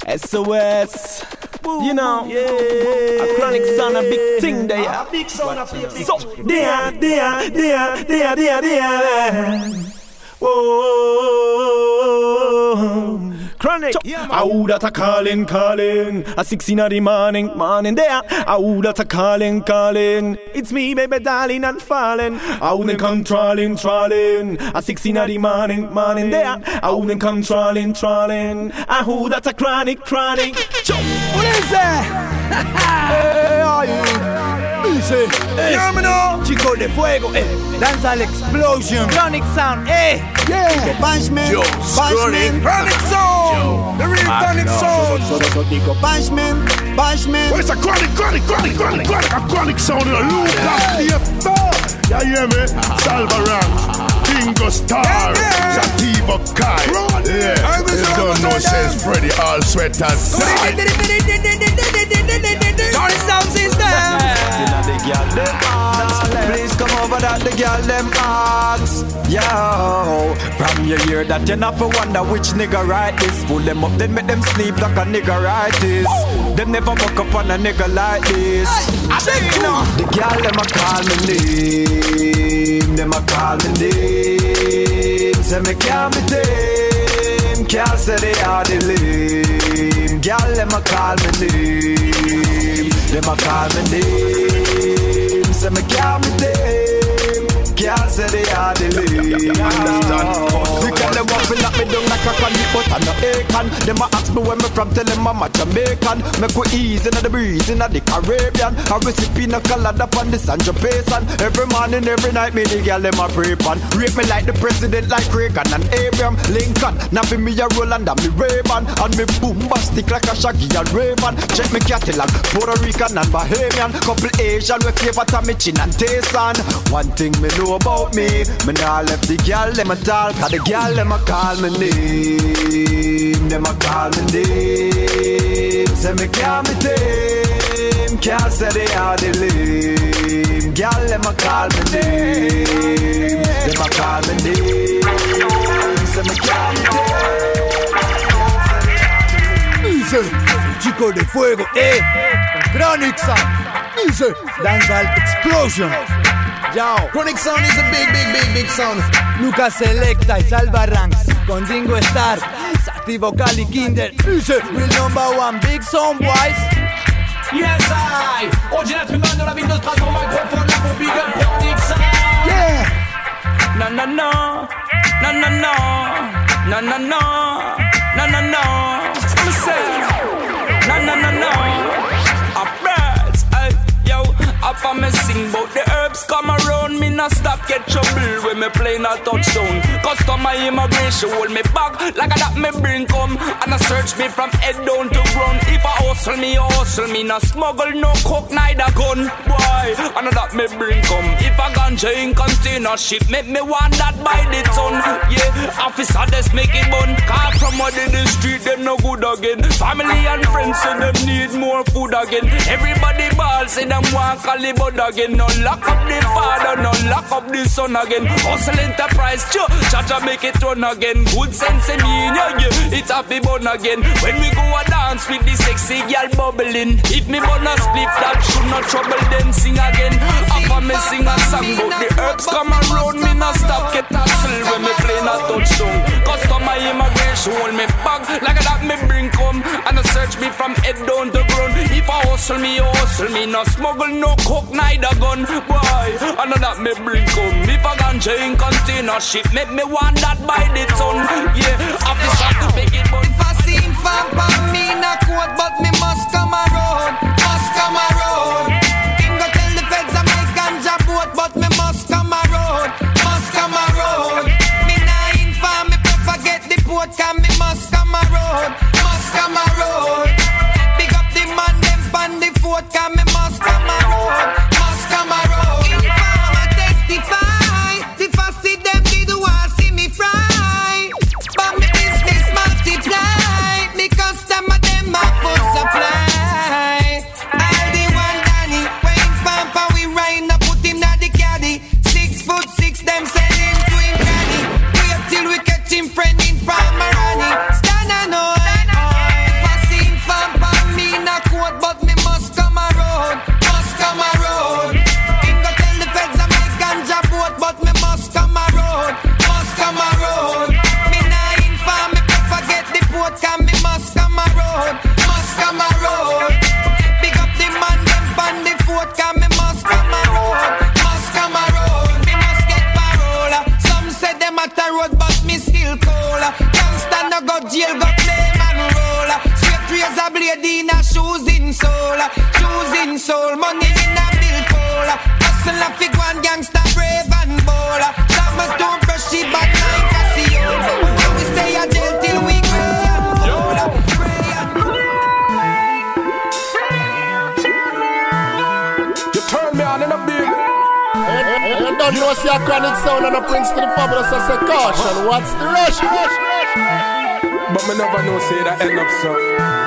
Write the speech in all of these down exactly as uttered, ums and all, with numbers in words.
S O S. You know, yeah. A chronic sound, a big thing there. A big sound, a big thing. So, there, there, there, there, there, there. Whoa. Chronic. I would that a calling, calling. A six in the morning, morning there. I would that a calling, calling. It's me, baby, darling, and falling. I wouldn't come trolling, trolling. A six in the morning, morning there. I wouldn't come trolling, trolling. I would that a chronic, chronic. What is that? Hey, are you? Easy. Yeah, me know. Chico de Fuego, eh. Dancehall explosion. Chronic sound, eh. Yeah. Banshman. Yo, Banshman. Chronic sound. The real chronic sound. Banshman. Banshman. Where's a chronic, chronic, chronic, chronic, chronic, a chronic sound in a loop of the affair. You hear me? Salvaran. Bingo Star. Sativa Kai. Yeah. You don't know, says Freddy All Sweat and Side. Chronic sound system. Please come over that the girl them ask. Yo, from your ear that you not for wonder which nigga write this. Pull them up then make them sleep like a nigga write this. Them never fuck up on a nigga like this. You know, the girl them a call me name. Them a call me name. Say me can't be them. Can't say they are the lame. Girl them a call me name. Them a call me name. Say me can't be them. Can't say they are the lame. Because them want to knock me down like a candy, but I'm not Aiken. Them a ask me where me from, tell them I'm a Jamaican. Make we ease in the breeze in the Caribbean. A recipe no color upon the Sancho Payson. Every morning, every night, me the girl them a pray pan. Rape me like the president, like Reagan and Abraham Lincoln. Napping me a Roland and me Ray-Ban. And me bombastic like a Shaggy and Ray-Ban. Check me catalog, Puerto Rican and Bahamian. Couple Asian with flavor to me chin and taste on. One thing me know about me, me nah left the girl them a talk. Cause the girl them a call me name. Them a call me name. Say me can't be tame. Can't say they are the lame. Girl them a call me name. Them a call me name. Say me can't be tame. Easy. Chico de Fuego, eh. Chronic sound. Easy. Dancehall explosion. Yo. Chronic sound is a big, big, big, big sound. Lucas Selecta y Salva Ranks con Ringo Starr, Sativa Cali Kinder. Easy. Real number one, big sound boys. Yes, I. Oggi la prima non la vinto spazio microfono la big Chronic sound. Yeah. No, no, no. No, no, no. No, no, no. No, no, no. I'm saying. No, no, no, no. A birds, hey, yo. Up and me sing bout the herbs come around. Me not stop get trouble when me play a touchdown. Customer immigration hold me back like a that me bring come. And I search me from head down to ground. If I hustle me, I hustle me. No smuggle, no coke, neither gun. Why? And that me bring come. If I ganja in container ship, make me want that by the ton. Yeah, officer just make it bun. Car from out in the street, them no good again. Family and friends say them need more food again. Everybody ball say them want Calibut again. No lock up the father, no lock up the son again. Hustle enterprise, cha cha make it run again. Good sense in me, yeah, yeah, it's happy bun again. When we go a dance with the sexy girl bubbling. If me bun a split, that should not trouble then sing again. After me sing a song, but the herbs come around me not stop get hustle when me play a touchdown. Customer immigration hold me back like that me bring come. And I search me from head down to ground. If I hustle me, I hustle me, no smuggle, no coke, neither gun. Boy, I know that me bring come. If I ganja in container ship, make me want that by the ton. Yeah, officer to make it bun. If I see him fan pan me not quote, but me must come around, must come around. Him go tell the feds I make ganja boat, but me must come around, must come around. Me nah inform, me prefer get the port, cause me must come around, must come around. Pick up the man them pan the fort, cause me must come around, must come around. Inform and testify, if I see them did want see me fry, but me business multiply. a blade in a shoes in soul, shoes in soul, money in a billfold. Hustle a fig one gangsta brave and bold. Thomas don't brush she bad like a seal. We stay a jail till we grey and old. You turn me on in a big. You don't know see a chronic sound and a Prince to the fabulous. I say caution, what's the rush? But me never know say that end up so.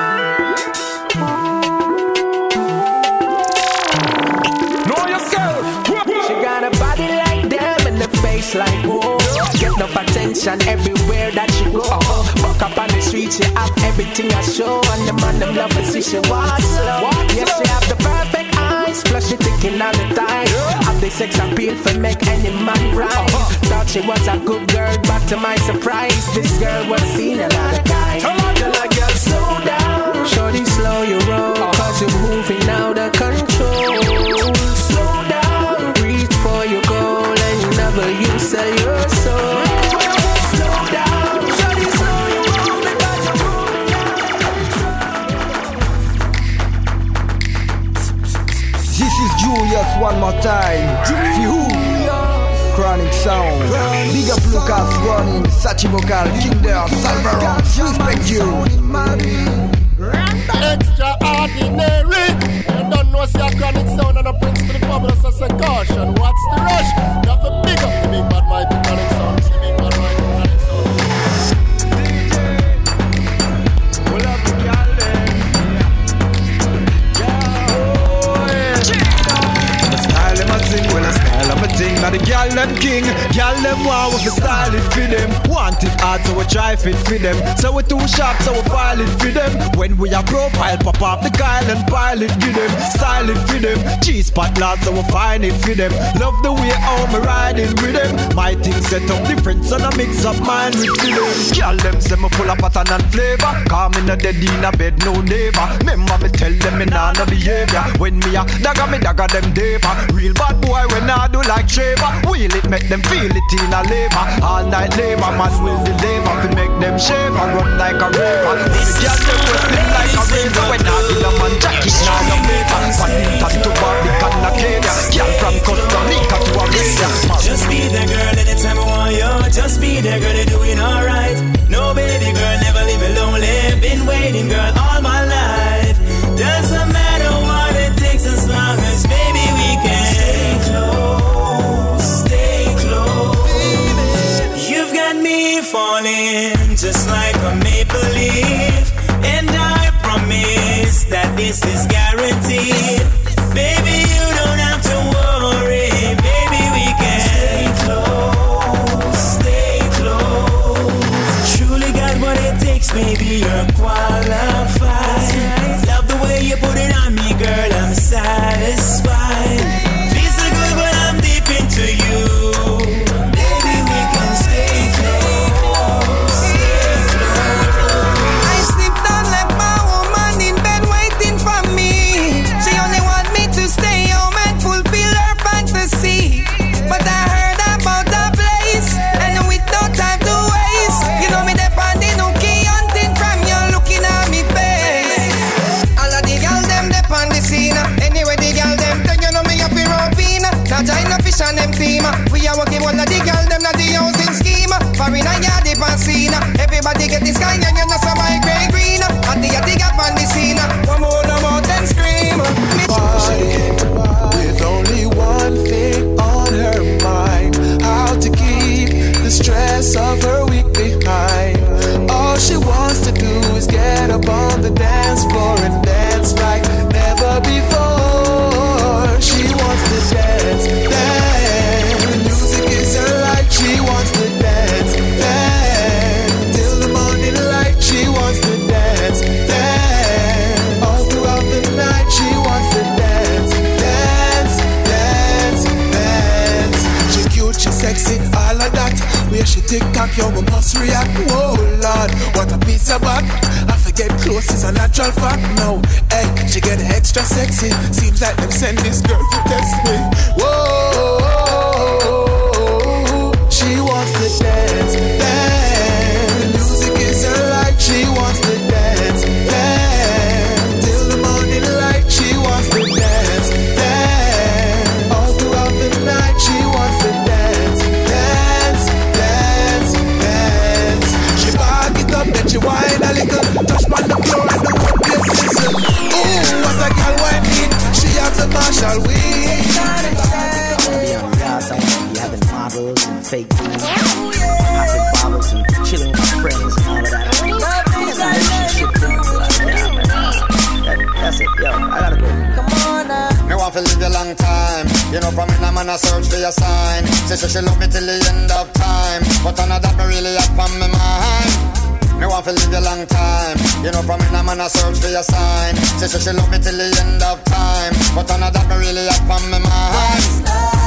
Know yourself. She got a body like them and a face like whoa. Get enough attention everywhere that she go. Walk up on the street, she have everything I show. And the man them love to see she walk slow. Yes, she have the perfect eyes, flush it thinking all the time. Have the sex appeal for make any man rise. Thought she was a good girl, but to my surprise, this girl was seen a lot of guys. Tell her girl slow down, shorty slow you roll, cause you're moving out of control. Slow down, reach for your goal and never you sell your soul. Slow down, shorty slow you roll, because you're moving out of control. This is Julius one more time. Julius. Chronic sound. Big up Lucas running. Sachi vocal. Kinder. Salvaron. Respect you. Extraordinary. You don't know see a chronic sound and a Prince to the fabulous. I say caution, what's the rush? You have to big up the big bad mighty chronic sound. The big bad mighty chronic sound. Pull up the girl then. Style them a sing, well a style them a ting. Now the girl them king, girl them wow with the style it for them. Want it hard so we try fit for them. So we too sharp so we file it for them. When we a profile pop up the Kyle and pile it for them. Style it for them, cheese pot lad so we find it for them. Love the way how me riding with them. My thing set up different so I mix up mine with for them. Girl them say me full of pattern and flavor. Calm in a dead in a bed no neighbor. Remember me tell them me nah no behavior. When me a dagger me dagger them daver. Real bad boy when I do like Trevor. Wheel it make them feel it in a labor. All night labor man will deliver. To make them shave and run like a river. This girl them wrestling like a razor. When I do the man jacket now the paper. Paddington to Barbican Acadia. Girl from Costa Rica to Arabia. Just be the girl anytime I want you. Just be the girl you're doing alright. No baby girl never leave me lonely. Been waiting girl all my life. Doesn't matter what it takes as long as baby we can stay close, stay close. Baby. You've got me falling just like a maple leaf, and I promise that this is guaranteed. Baby, you don't have to worry. Baby, we can stay close, stay close. Truly got what it takes, baby, you're qualified. Love the way you put it on me, girl, I'm satisfied. Feels so good when I'm deep into you. Baby, we can stay close, stay close. I sleep down like my woman in bed waiting for me. She only want me to stay home and fulfill her fantasy. But I heard about a place, and with no time to waste, you know me depending on key hunting from you looking at me face. All of the girl them depend the scene. Anyway the girl them, then you know me up in Rovina. Now join the fish and them team. We are working all of the girl them, not the housing scheme. For in a yard the pancina. Everybody get this kind and you know some my grey green. And the yard up on the scene. One more no more than scream. With only one thing on her mind, how to keep the stress of her week behind. All she wants to do is get up on the dance floor and dance like never before. She wants to dance, dance. The music is her life, she wants to dance, dance. Till the morning light, she wants to dance, dance. All throughout the night, she wants to dance, dance, dance, dance. She cute, she sexy, all of that. Where she tick-tock, yo, we must react. Whoa, Lord, what a piece of back. I forget close is a natural fact. No, hey, she get extra sexy. Seems like them send this girl to test me. Whoa, she wants to dance, dance. The music is her life, she wants to dance, dance. You know, from in a man I search for your sign. She say she love me till the end of time, but none of that me really up on my mind. Me want to live a long time. You know, from in a man I search for your sign. She say she love me till the end of time, but none of that me really up on my mind.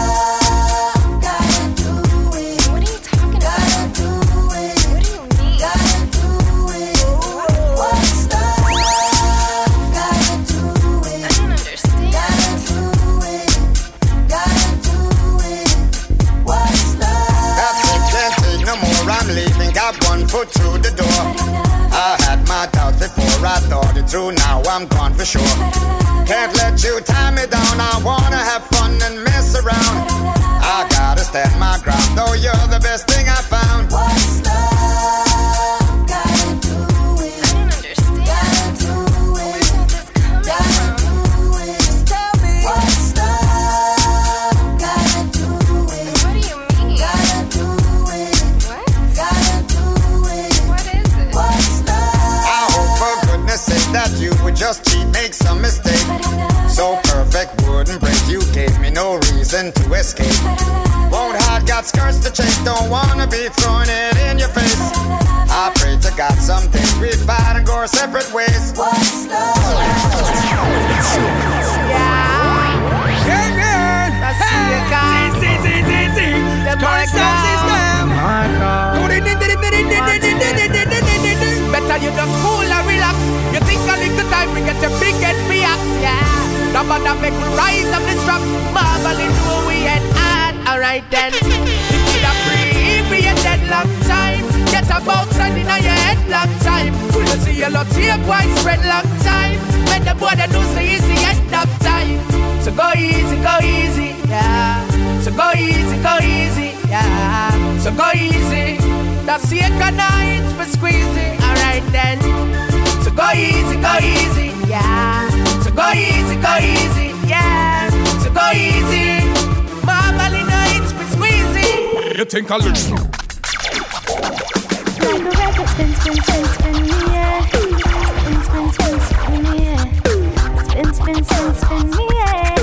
One foot through the door. I had my doubts before I thought it through. Now I'm gone for sure. Can't let you tie me down. I wanna have fun and mess around. I gotta stand my ground, though you're the best thing I found. What's love gotta do with? I don't understand. Gotta do with. Gotta do with. Just tell me. What's love gotta do with? What do you mean? Gotta do with. What? Gotta do with. What is it? What's love? I hope for goodness sake that you would just cheat, make some mistake. So perfect wouldn't break. You gave me no reason to escape. Won't hide, got skirts to chase. Don't wanna be throwing it in your face. I pray to God someday we'd fight and go our separate ways. What's love? Yeah, yeah. That's it, guys. See, see, see, see. The Marcel system. Better you just cool and relax. You think a little time we get your big head fiax. Yeah. The bother make we rise up the straps. Marveling who we had at. Alright then. You could have pre-created long time. Get a box and in your head long time. You see yellow tape white spread long time. When the boy do say easy end up time. So go easy, go easy, yeah. So go easy, go easy, yeah. So go easy. That's the night for squeezy. Alright then. So go easy, go easy, yeah. So go easy, go easy, yeah. So go easy. Marvelly nights for squeezy. You think I'll lose? Like a record spin, spin, spin, spin me, yeah. Spin, spin, spin, spin me, yeah. Spin, spin, spin, spin me, yeah.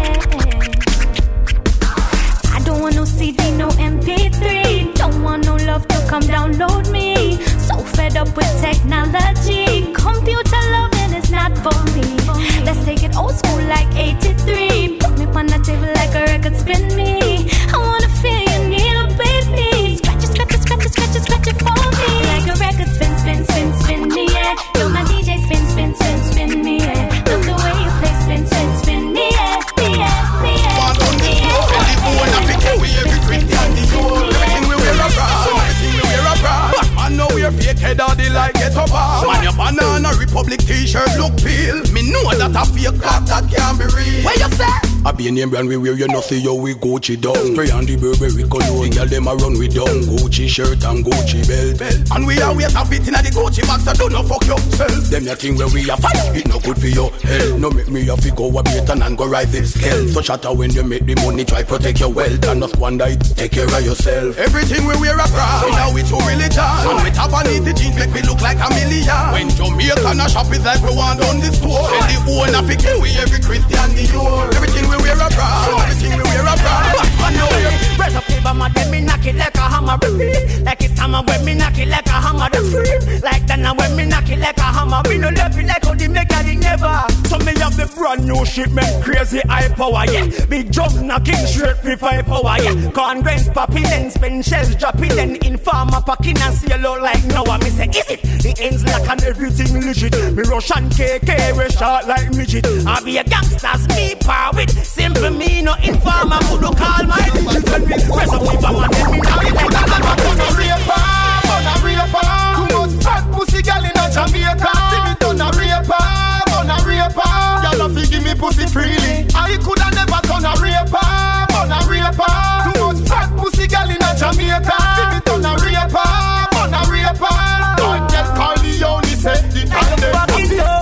I don't want no C D, no M P three. Don't want no love to come download me. So fed up with technology. Computer loving is not for me. Let's take it old school like eighty-three. Put me on the table like a record spin me. I wanna feel your needle, baby. Scratch it, scratch it, scratch it, scratch it, scratch it for me. Like a record spin, spin, spin, spin me, yeah. You're my D J, spin, spin, spin, spin me, yeah. Love the way you play, spin, spin, spin me, yeah, me, yeah, me, yeah. One on the floor, and the phone, I pick it, we every quick down the door. Everything we wear a bra, everything we wear a bra. Man, know we're fake head or the like get up. Man, your banana Republic t-shirt look pale. Me know that a fake cop that can't be real. Where you say? I be a name brand we wear, you know see how we Gucci down. Spray on the Burberry cologne, girl them a run we down. Gucci shirt and Gucci belt, belt. And we always have it in the Gucci box, so don't no fuck yourself. Them your thing where we a fight, it no good for your health. No make me a fi go a beaten and go rise this scale. So shatter when you make the money, try protect your wealth and not squander it, take care of yourself. Everything we wear a bra, now we too religion. And we tap on it, the jeans make me look like a million. When Jamaican a shop is like we want on the store. And the owner fi kill we every Christian Dior. Everything we wear a bra, everything we wear a bra. I know you press up the bomber, then me knock it like a hammer. Like it's hammer when me knock it like a hammer. The scream like that now when me knock it like a hammer. Me no left it like how the mechanic never. So me have the brand new shipment, crazy high power, yeah. Big jump knocking straight free five power, yeah. Corn grains popping and spin shells dropping and informer packing and see a lot like now. I me say is it? The ends like and everything legit. Me Russian K K we short like midget. I be a gangsters me power with simple me no informer who do call my digits when me press up the bomber then me knock it like a hammer. Gonna raper, gonna raper. Too much fat pussy gal in a Jamaica. See me done a raper, gonna raper. Y'all a fi give me pussy freely. I coulda never done a raper, gonna raper. Too much fat pussy gal in a Jamaica. See me done a raper, gonna raper. Don't get call the only say the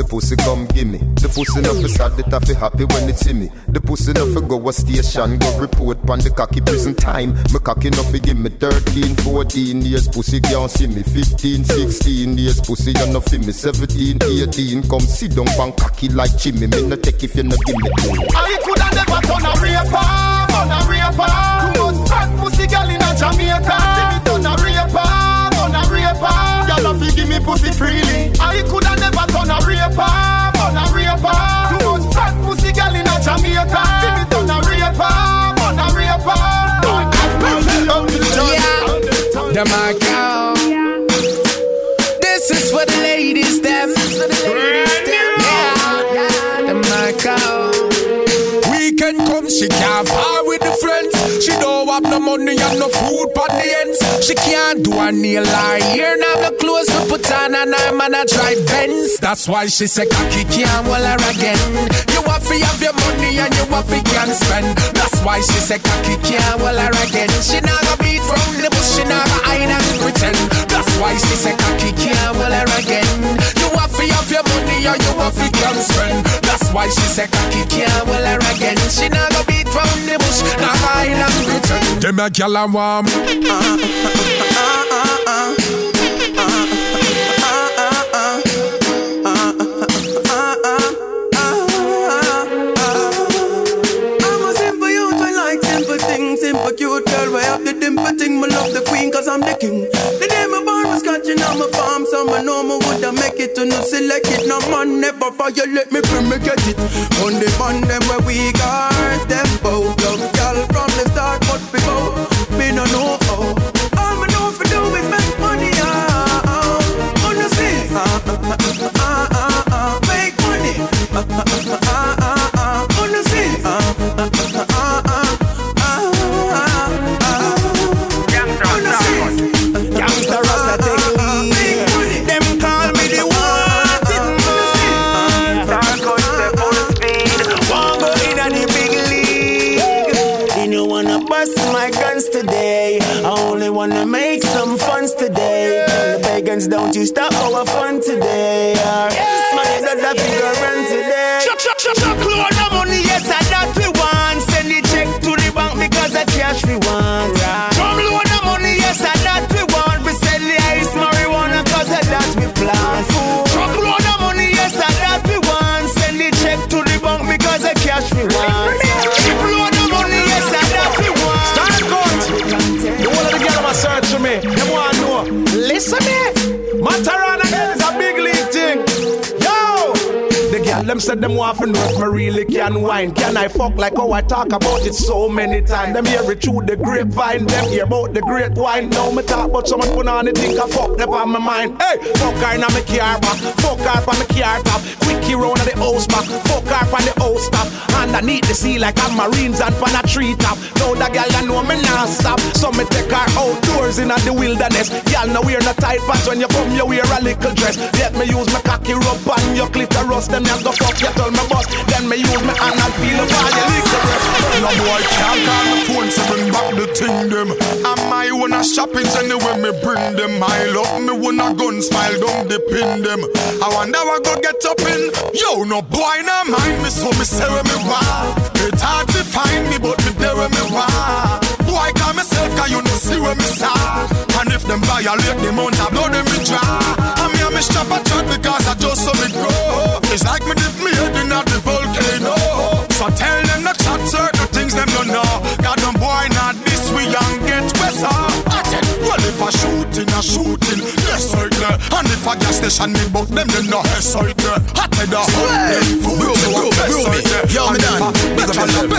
pussy come gimme. The pussy no fi sad, it a fi happy when it see me. The pussy no fi go a station, go report pan the cocky prison time. Me cocky no fi give me thirteen, fourteen years, pussy can't see me. Fifteen, sixteen years, pussy you no fi me. Seventeen, eighteen, come sit down pan cocky like chimney. Me no take if you no give me. I coulda never turn a raper, turn a raper. Too much fat pussy girl in a Jamaica. See me turn a raper, turn a raper. Y'all no fi give me pussy freely. I coulda never turn a raper, turn a raper. Too much fat pussy girl in a Jamaica. See me turn a raper, turn a raper. Yeah, the mark. This is for the ladies, them. Yeah, yeah, the mark. Weekend come, she can't bar with the friends. She don't have no money and no food for the ends. She can't do a nail or hair. Now the clothes we put on and her man a drive Benz. That's why she say cocky can't hold her again. You have to have your money and you have to can spend. That's why she say cocky can't hold her again. She not gonna beat from the bush, she not gonna hide and pretend. That's why she say cocky can't hold her again. You have to have your money and you have to can spend. That's why she say cocky can't hold her again. She not gonna beat from the bush, not gonna hide and pretend. Them a gyal a warm. Me love the queen cause I'm the king. The day my born was catching on my palm. So I know me woulda make it to no select it. No man never violate me for me get it. On the man them where we got them both. Love y'all from the start but before me no know how. All me know for do is make money. Ah, ah, on the scene. Ah, ah, ah, ah, ah, make money. Ah, ah, ah, ah, ah, on the scene. Ah, ah, ah, ah, ah. Today, I only wanna make some funds today. Tell the pagans, don't you stop our fun today. Money does that figure run today. Chuck, chuck, chuck, chuck, load the money, yes, I that we want. Send the check to the bank because the cash we want. Come load the money, yes, I that we want. We sell the ice marijuana cause of that we plan. Chuck load the money, yes, I that we want. Send the check to the bank because the cash we want. Chuck load the money, yes, I that we want. The whole of the girl am a search for me. Them want to know. Listen me. Matarana girl is a big league thing. Yo! The girl them said them want to know if me really can wine. Can I fuck like how I talk about it so many times? Them hear it through the grapevine. Them hear about the great wine. Now me talk about someone put on the think I fuck them on my mind. Hey! Fuck her in my car back. Fuck her on the car top. Quickie round of the house back. Fuck her on the house top. Underneath the sea like I'm Marines and pan a tree top. Now the girl you know me not stop. So me take her outdoors in the wilderness. Girl now wear no tight pants. When you come you wear a little dress. Let me use my cocky rub on your clitoris. Then you go fuck you tell me boss. Then me use my hand and feel up all your little breath. No boy can't call my phone so bring back the thing them. And my wanna shopping anyway me bring them. I love me wanna gun smile don't depend them. I wonder what go get up in. Yo no boy no mind me so me say when me wow. It's hard to find me but me there when me wow. Boy call myself cause you know see where me start. And if them violate the amount of blood in me draw. I'm here me stop a chat because I just saw me grow. It's like me dip me head in the volcano. So tell them not chat certain things them don't know. God them boy not this we young get west up. Well if I shooting I shooting yes I girl. And if I gas station me but them them no yes I girl. I tell the whole bro bro bro yo me done. Better better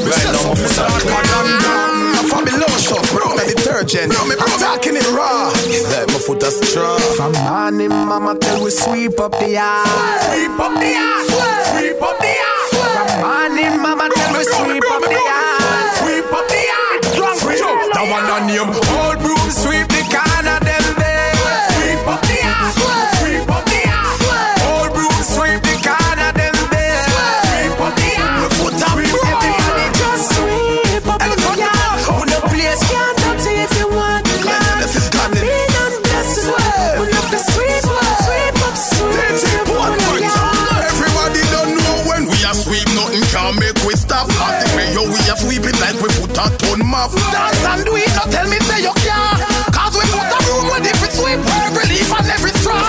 Fabulous shop, bro, my detergent. Bro, me bro, talking it raw. Let my foot a straw. From morning, mama tell we sweep up the yard. Sweep up the yard. Sweep up the yard. From morning, mama tell we sweep up the yard. Sweep up the yard. Drunk, drunk. That one on name. Old broom sweep the corner them there. Sweep up the yard. Sweep up the yard. Old broom sweep the corner them there. Sweep up the yard. My foot a bro. Everybody just sweep up the yard. Yes, can't dirty if you want to learn. Come in and bless it. We'll have to sweep up, sweep up, sweep up, sweep up. now make we stop. Cause the way you we have sweep it like we put a ton map. Dance and do it, don't tell me say you can't. Cause we put a room with different sweep, every leaf and every straw.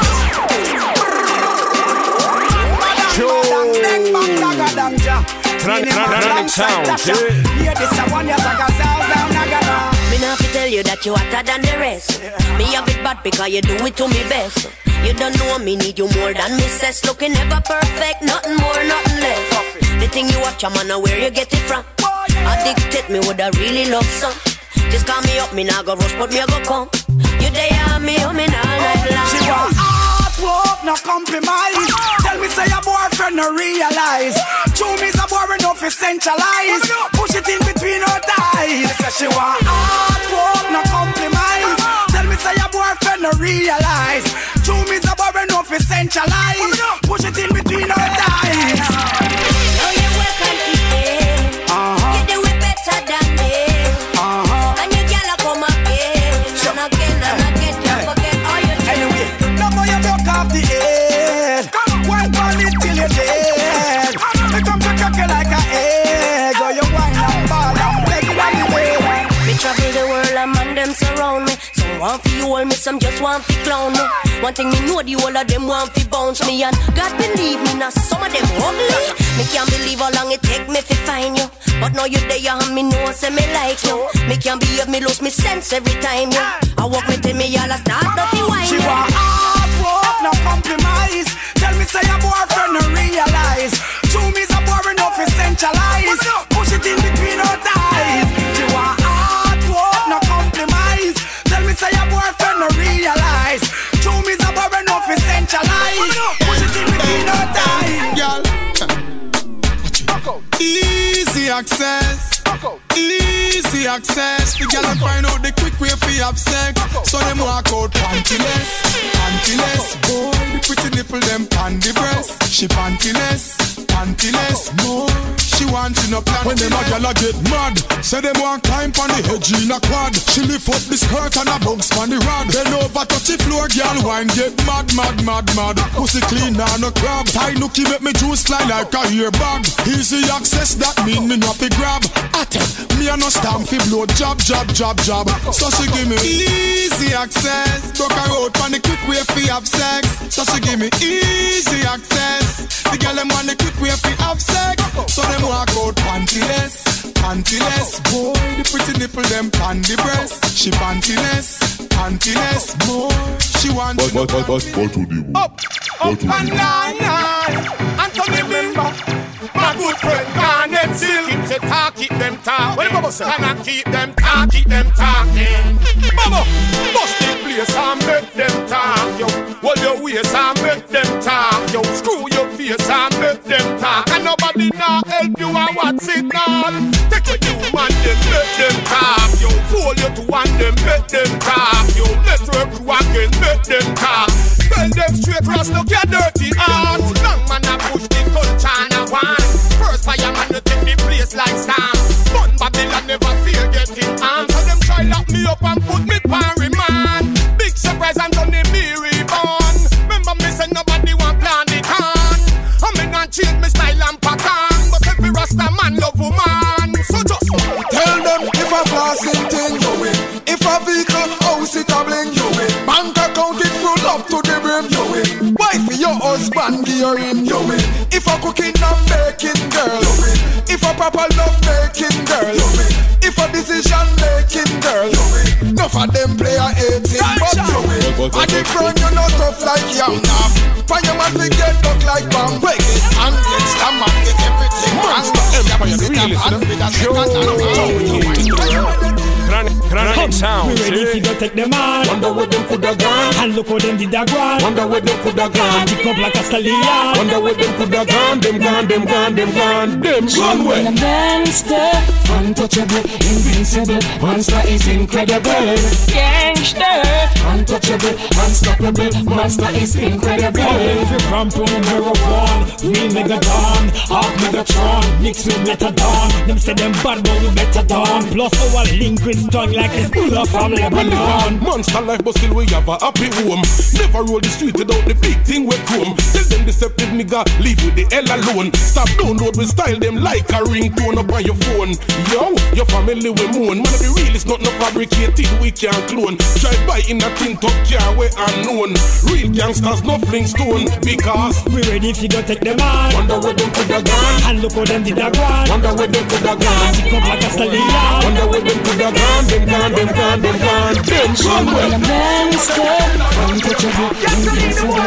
Chronic sound, yeah, this a one ya zaga zaga nagana. Me not fi tell you that you hotter than the rest. Me have it bad because you do it to me best. You don't know me need you more than me says. Looking never perfect, nothing more, nothing less. The thing you watch, I'm on where you get it from. Addicted, me woulda really love some. Just call me up, me nah go rush, but me a go come. You there, me, me nah night long. She want artwork, no compromise. Tell me say your boyfriend no realize. Two me's a boy enough is centralize. Push it in between her thighs. She want artwork, no compromise. Tell me say your boyfriend no realize. Two me's a boy enough is centralize. Push it in between her thighs. Now you work and keep it. You do it better than me. And you gyal a come again, and again and again. Can't forget all you do. Anyway, no more you broke off the head. Wine on it till you're dead. Me come to cock you like a egg. Or you wine and ball and beg it on the bed. Me travel the world and man them surround me. Some want fi hold me, some just want fi clown me. One thing me know, the whole of them want fi bounce me. And God believe me, now some of them ugly. Me can't believe how long it take me fi find you. But now you there and me know say me like you. Me can't behave, me lose me sense every time you. I walk me till me all a start dirty wine. She want hard work, no compromise. Tell me say your boyfriend no realize. Two me's a boy enough is centralize. Push it in between her thighs. She want hard work, no compromise. Tell me say your boyfriend no realize. Two me's a boy enough is centralize. Push it in between her thighs. Girl, easy access, easy access. The girl find out the quick way fi have sex. So them walk out pantyless, pantyless. Boy, the pretty nipple them pan the breast. She pantyless, pantyless. More, she want in a plan. When them a gyal a get mad, say them want climb on the edge in a quad. She lift up the skirt and a bounce on the rod. Then over touch the floor, gyal wine get mad, mad, mad, mad. Pussy clean and no crab. Tie nookie make me juice fly like a ear bag. Easy access, that mean me not fi grab. Atten, me a no stamp fi blow. Jab, jab, jab, jab. So she give me easy access. Broke her out on the quick way fi have sex. So she give me easy access. The girl them want the quick way fi have sex. So them walk out pantyless, pantyless. Boy, the pretty nipple them pan the breast. She pantyless, pantyless. More, she want but, but, but, but, but to the Up, up and down, and to remember my good friend Garnet still keeps it talk, keep them talk. What the bubble say? Can I keep them talk, keep them talking? Bubble, bust the place and make them talk, yo. Hold your waist and make them talk, yo. Screw your face and make them talk. And nobody now help you and what's it now? Take a new man, then make them talk, yo. Fool you to one, them make them talk, yo. Network you again, make them talk. Tell them straight, Ross, look your dirty heart. Long man a push the culture and a one. First fireman to take the place like Stam. But Babylon never fear getting armed. So them try lock me up and put me pan remand. Big surprise and done the me reborn. Remember me say nobody want plan it on. I me not change me style and pattern. But every Rasta man love woman. So just tell them if a flossing thing, you win. If a vehicle house it a bling, you win. Bank account it full up to the brim, you win. Wife your husband gearing, you win. If a cooking and baking girl, you win. If a proper love making girl, you win. If a decision making girl, you win. Enough of them play a eighteen, but you win. And the crown you not tough like yam now. Find your man to get duck like bam. Break it and get slam and get everything. Monster Empire, really Chronic, chronic sound. We ready to go take them on. Wonder what them coulda gone. And look how them did a gone. Wonder what them coulda gone. Pick up like a stallion. Wonder what them coulda gone. Them gone, them gone, them gone. Them gone way. Monster, untouchable, invincible. Monster is incredible. Gangster, untouchable, unstoppable. Monster is incredible. If you ramp on marijuana, real Megadon, half Megatron, mix with Metadon. Them say them bad, but we better done. Plus our link with tongue like this. Full of family Babylon. Monster life, but still we have a happy home. Never roll the street without the big thing we chrome. Tell them deceptive nigga, leave with the hell alone. Stop download, we style them like a ringtone up on your phone. Yo, your family we moan. Man, be real, it's not no fabricated, we can't clone. Drive by in a tin top car, we unknown. Real gangsters, no Flintstone. Because we ready if you go take them on. Wonder where them coulda gone. And look how them did a gone. Wonder where them coulda gone. She come like a stallion. Wonder where them coulda gone. Them gone, them gone, them gone. Them gone well. Untouchable, invincible,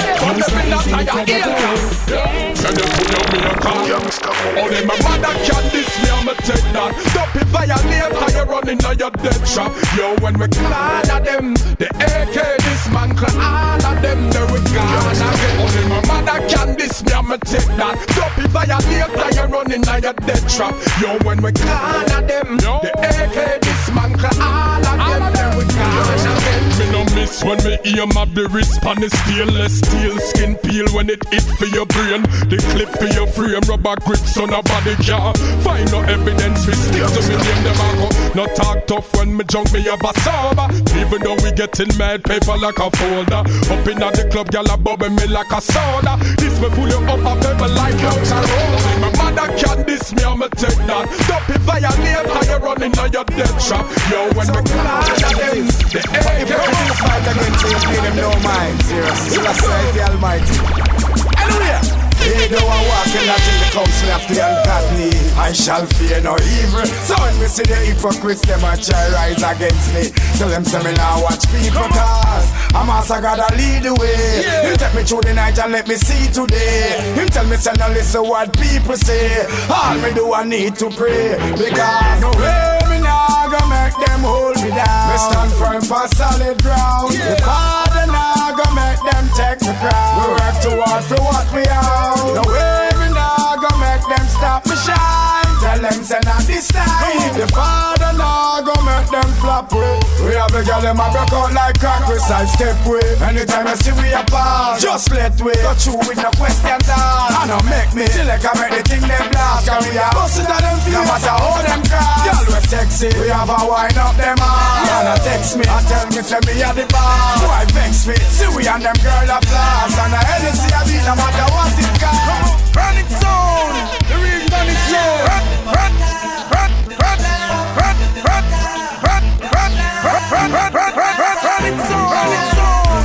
send them to me a car. Oh, them a mother can this me, I'ma take that. Stop it violate, how you running on your dead shop. Yo, when we clan at them, the A K, this man clan, all of them, they we gone again. Oh, them a mother can this me, I'ma take that. Stop it violate, how you running on your dead trap. Yo, when we clan at them, the A K, this man clan, all of them, they we gone again. Me no miss when me aim at the wrist, pan the stainless steel skin peel when it hit for your brain. The clip for your frame, rubber grips on a body jar. Find no evidence, we stick to me name them go. No talk tough when me junk me up a sober. Even though we getting mad paper like a folder. Up in at the club, gyal a bubble me like a soda. This me pull you up a pebble like clouds and roll. My mother can diss me, I'ma take that. Stop it violate, how you running on your dead trap. Yo, when we clash at them, the A K this fight against you, pay them no mind. Seriously, you are the Almighty. Hallelujah. They don't want walking that in the council after the ungodly. I shall fear no evil. So when we see the hypocrites, them a try rise against me. Tell them say me now watch people cause I'm also gotta lead the way. Yeah. You take me through the night and let me see today. You tell me say no listen what people say. All me do I need to pray. Because no way me now gonna make them hold me down. Me stand firm for solid ground. Yeah. The Father now gonna make them take the crown. We work toward for what we are. No way me nah go make them stop me shine. Tell them say not this time. The Father nah go make them flop way. We have a girl them a broke out like crack. We side step way. Anytime I see we apart, just let way. Go through with no questions asked. I don't make me till I can make the thing them blast. Cause we are busting to them feet. No matter how them cry. Girl we sexy. We have a wind up them arms. Girl a text me and tell me say me at the bar. Boy vex me. See we and them girl a flash. And a Hennessy a beat no matter what it costs. Chronic Zone, the real Chronic Zone. Run, run, run, run, run, run, run, run, run, run, run, run, Chronic Zone, Chronic Zone.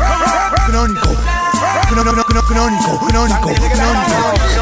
Canonico, canonico, canonico, canonico.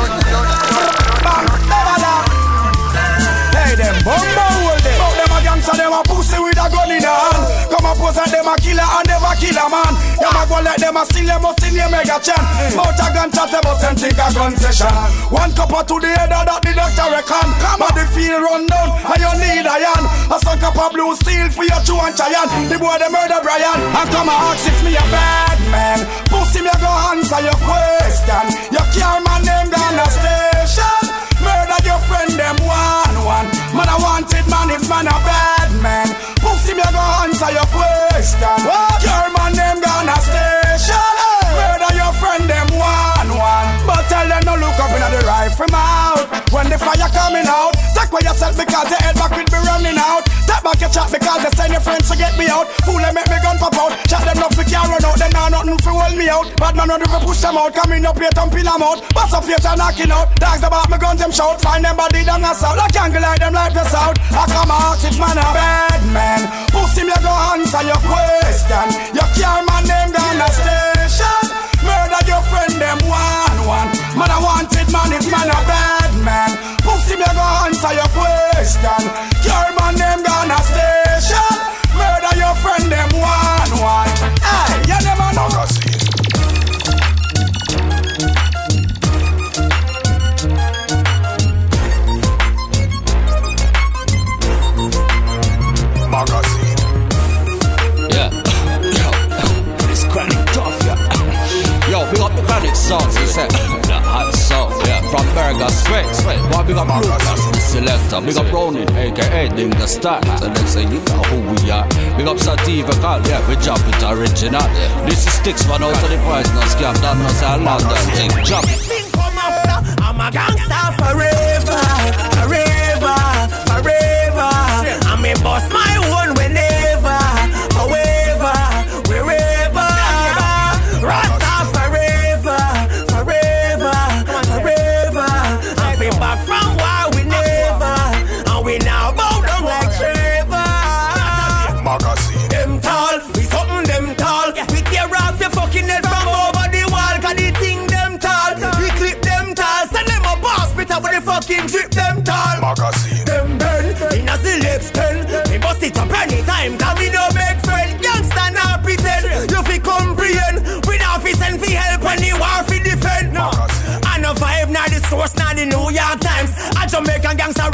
Hey them, bomba hold them. Bout them a gangster, them a pussy with a gun in the hand. Come a pose and them a killer and never kill a man. You a go like them a steal them, but still you mega chan. Bout a gun chat about them think a gun session. One copper to the head that the doctor reckon. Body feel run down and you need iron. A some copper blue steel for your two and giant. The boy they murder Brian. And come a ask if me a bad man. Pussy me a go answer your question. You care my name down the station. Murder your friend them one one. Man a wanted man if man a bad man. Pussy me a go answer your question. Your man them gonna station. Murder your friend them one one. But tell them no look up in the rifle mouth. When the fire coming out, take away yourself because the head back will be running out. Take back your chat because they send your friends to get me out. Fool them make me gun pop out. Chat them up we can't run out. Them now nothing to hold me out. Bad man run to push them out. Coming up here and pin them out. Bust up here and knocking out. Dogs about me guns them shout. Find them body down the south. I can't glide them like the south. I come out if man a bad man. Pussy me go answer your question. You care my name down the station. Murder your friend them one one. Man a wanted man if man a bad man. Pussy me go answer your question. Your man them gonna station. Murder your friend them one one. Hey, you never know. Magazine. Yeah. It's Chronic tough, yeah. Yo, big up the Chronic songs, you said. The hot song, yeah. From Burger Sweat, Sweat. Boy, big up Lucas, the selector. Big up Ronin, aka Ding the Star. So let's say you know who we are. Big up Sativa Call, yeah. We jump it original. This is Sticks, man, out of the price. No scam, that no say London thing. Jump. I'm a gangster forever, forever, forever. I may bust my own whenever.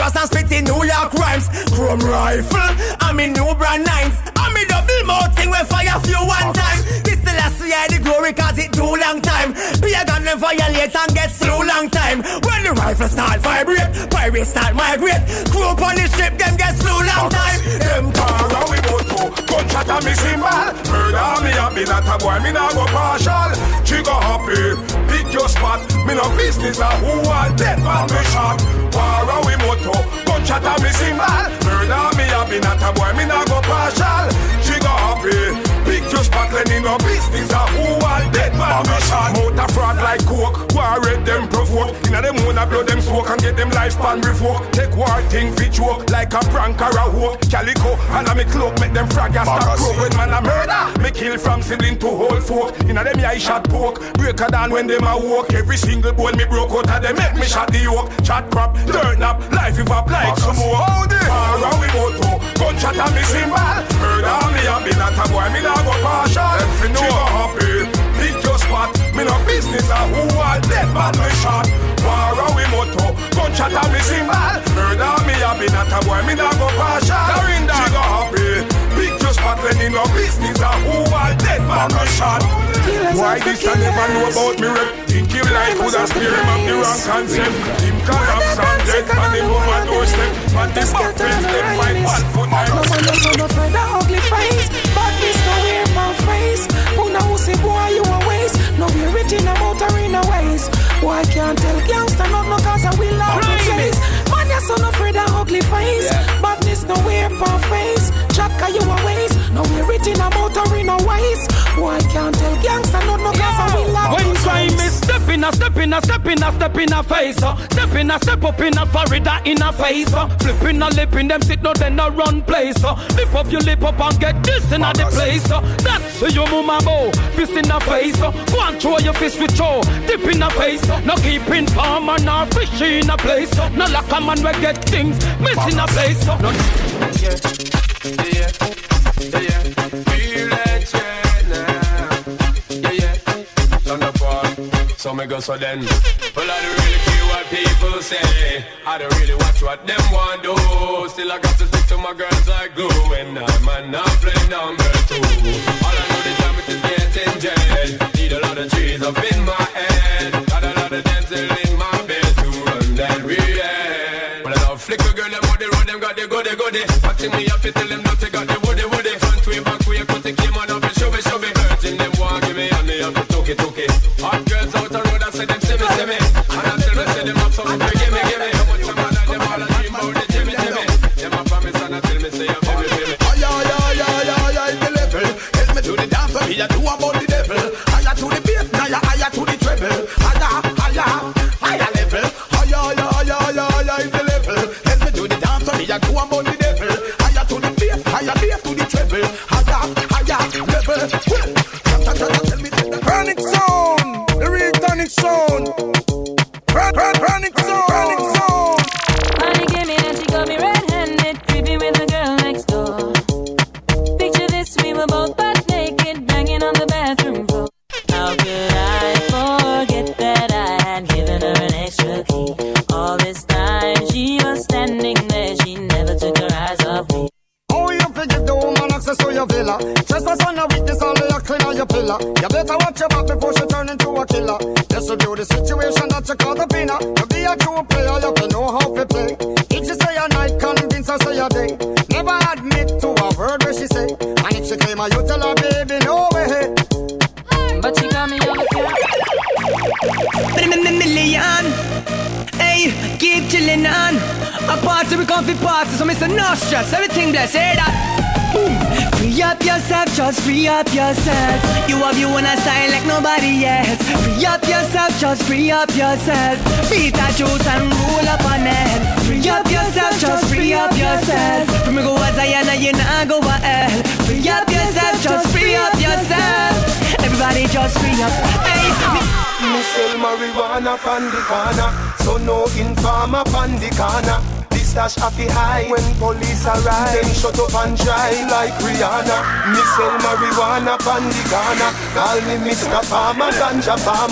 Taurus and spit in New York rhymes. Chrome rifle, I'm in new brand nines. I'm in double mouth thing where fire few one time. This the last year the glory cause it do long time. Be a gun and violate and get slow long time. When the rifle start vibrate, pirates start migrate. Crew up on the ship, them get slow long time. Them car we go to, gunshot and me symbol. Murder me a be not a boy, me not go partial. Trigger happy, pick your spot. Me no business a who want dead man me shot. War we moto, gunshot and me symbol. Murder me a be not a boy, me not go partial. Trigger happy, pick your spot. Lenny no business a who want dead man me shot. Motor fraud like coke, war red them provoke. Inna them wanna blow them smoke and get them lifespan revoke. Take war thing fi joke like a prank or a hook. Calico and a me cloak make them frag ya stop croak. When man a murder, me kill from sibling to whole folk. Inna them eye shot poke, breaker down when them a walk. Every single bone me broke out of them make me shot the yoke. Chat crap, turn up, life if up like some more. How the far we go to, gunshot and me symbol. Murder me a be not a boy, me not go partial. If you know happy, pick your spot. Me no business a who are dead man me shot. War we moto, gunshot and me symbol. Murder me a be not a boy, me not go partial. She go happy, pick your spot. Lenny no business a who are dead man me shot. Why this I never know about me rep? Think him like could have steer him up the wrong concept. Him collapse and dead on the woman doorstep. And the back friends them my one foot night. No man no son of the ugly face, but this no wear my face. Puna who say boy you a waste. No we written about her in a ways. Why can't tell gangster not no cause I will love the place. Man you son of the ugly face, but this no wear my face. Chaka you a waste. No we written about her in a ways. Why can't tell gangster not no cause I will love the place. When crime is step in a step in a step in a step in a face. uh. Step in a step up in a Florida in a face. uh. Flipping a lip in them sit no then a run place. uh. Lip up your lip up and get this in a the place. uh. That's your mama bow, fist in the face. uh. Go and throw your fist with Joe, dip in the face. uh. No keeping farm and no fish in a place. uh. No lock a man we get things miss in a place. uh. No. Yeah, yeah, yeah, yeah. Feel it, yeah, now. Yeah, yeah. Turn up on. So me go so then. Well, I don't really care what people say. I don't really watch what them want do. Still I got to stick to my girls like glue. And I'm man not playing number two. All I know the time it is getting jet. Need a lot of trees up in my head. Got a lot of dancing in my bed to run that real. Well, I love flicker girl, them on the road, them got the goody goody. Watching me up, tell them not to got the woody woody. Front way, back way, cut the came on up and show me, show me. Virgin, them want give me and me up to took it, took it. Hot girls out the road, I say them see me, see me. And I tell me, say them up something, give me, give me. How much a man and them all a dream about the Jimmy, Jimmy. Them a promise and I tell me, say you feel me, feel me. Oh yeah, yeah, yeah, yeah, yeah, the level. Help me to the dance, so me a do about the devil. Higher to the bass, higher, higher to the treble. Higher, higher, higher level. Oh yeah, yeah, yeah, yeah, yeah, the level. Help me to the dance, so me a do about the devil. Higher to the bass, higher bass to the treble. Higher, higher level. Tell me, Chronic Zone, the real Chronic Zone. Chronic Zone, Chronic Zone. Money came in and she got me red-handed, creeping with the girl next door. Picture this, we were both butt naked, banging on the bathroom floor. How could I forget that I had given her an extra key? All this time she was standing there, she never took her eyes off me. Oh, you forgive the woman access to your villa. Just as on your weakness, all of your clean on your pillar. You better watch your back before she turn into a killer. Just review the situation that you call the winner. You be a true player, you can know how to play. If she say a night, convince her say a day. Never admit to a word where she say. And if she claim her, you tell her, baby, no way. But she got me on the piano. Million. Hey, keep chillin' on. A party we come fi party, so Mister No stress, everything blessed, hear that? Boom. Free up yourself, just free up yourself. You have you wanna style like nobody else. Free up yourself, just free up yourself. Beat that juice and roll up on it. Free up yourself, just free up yourself. From me go a Zion and you nah go a hell. Free up yourself, just free up yourself. Everybody just free up. Hey, me sell marijuana pan the corner, so no informer pan the corner. This stash happy high when police arrive. Then shut up and dry like Rihanna. Me sell marijuana pan the corner, call me Mister Farmer, ganja farmer.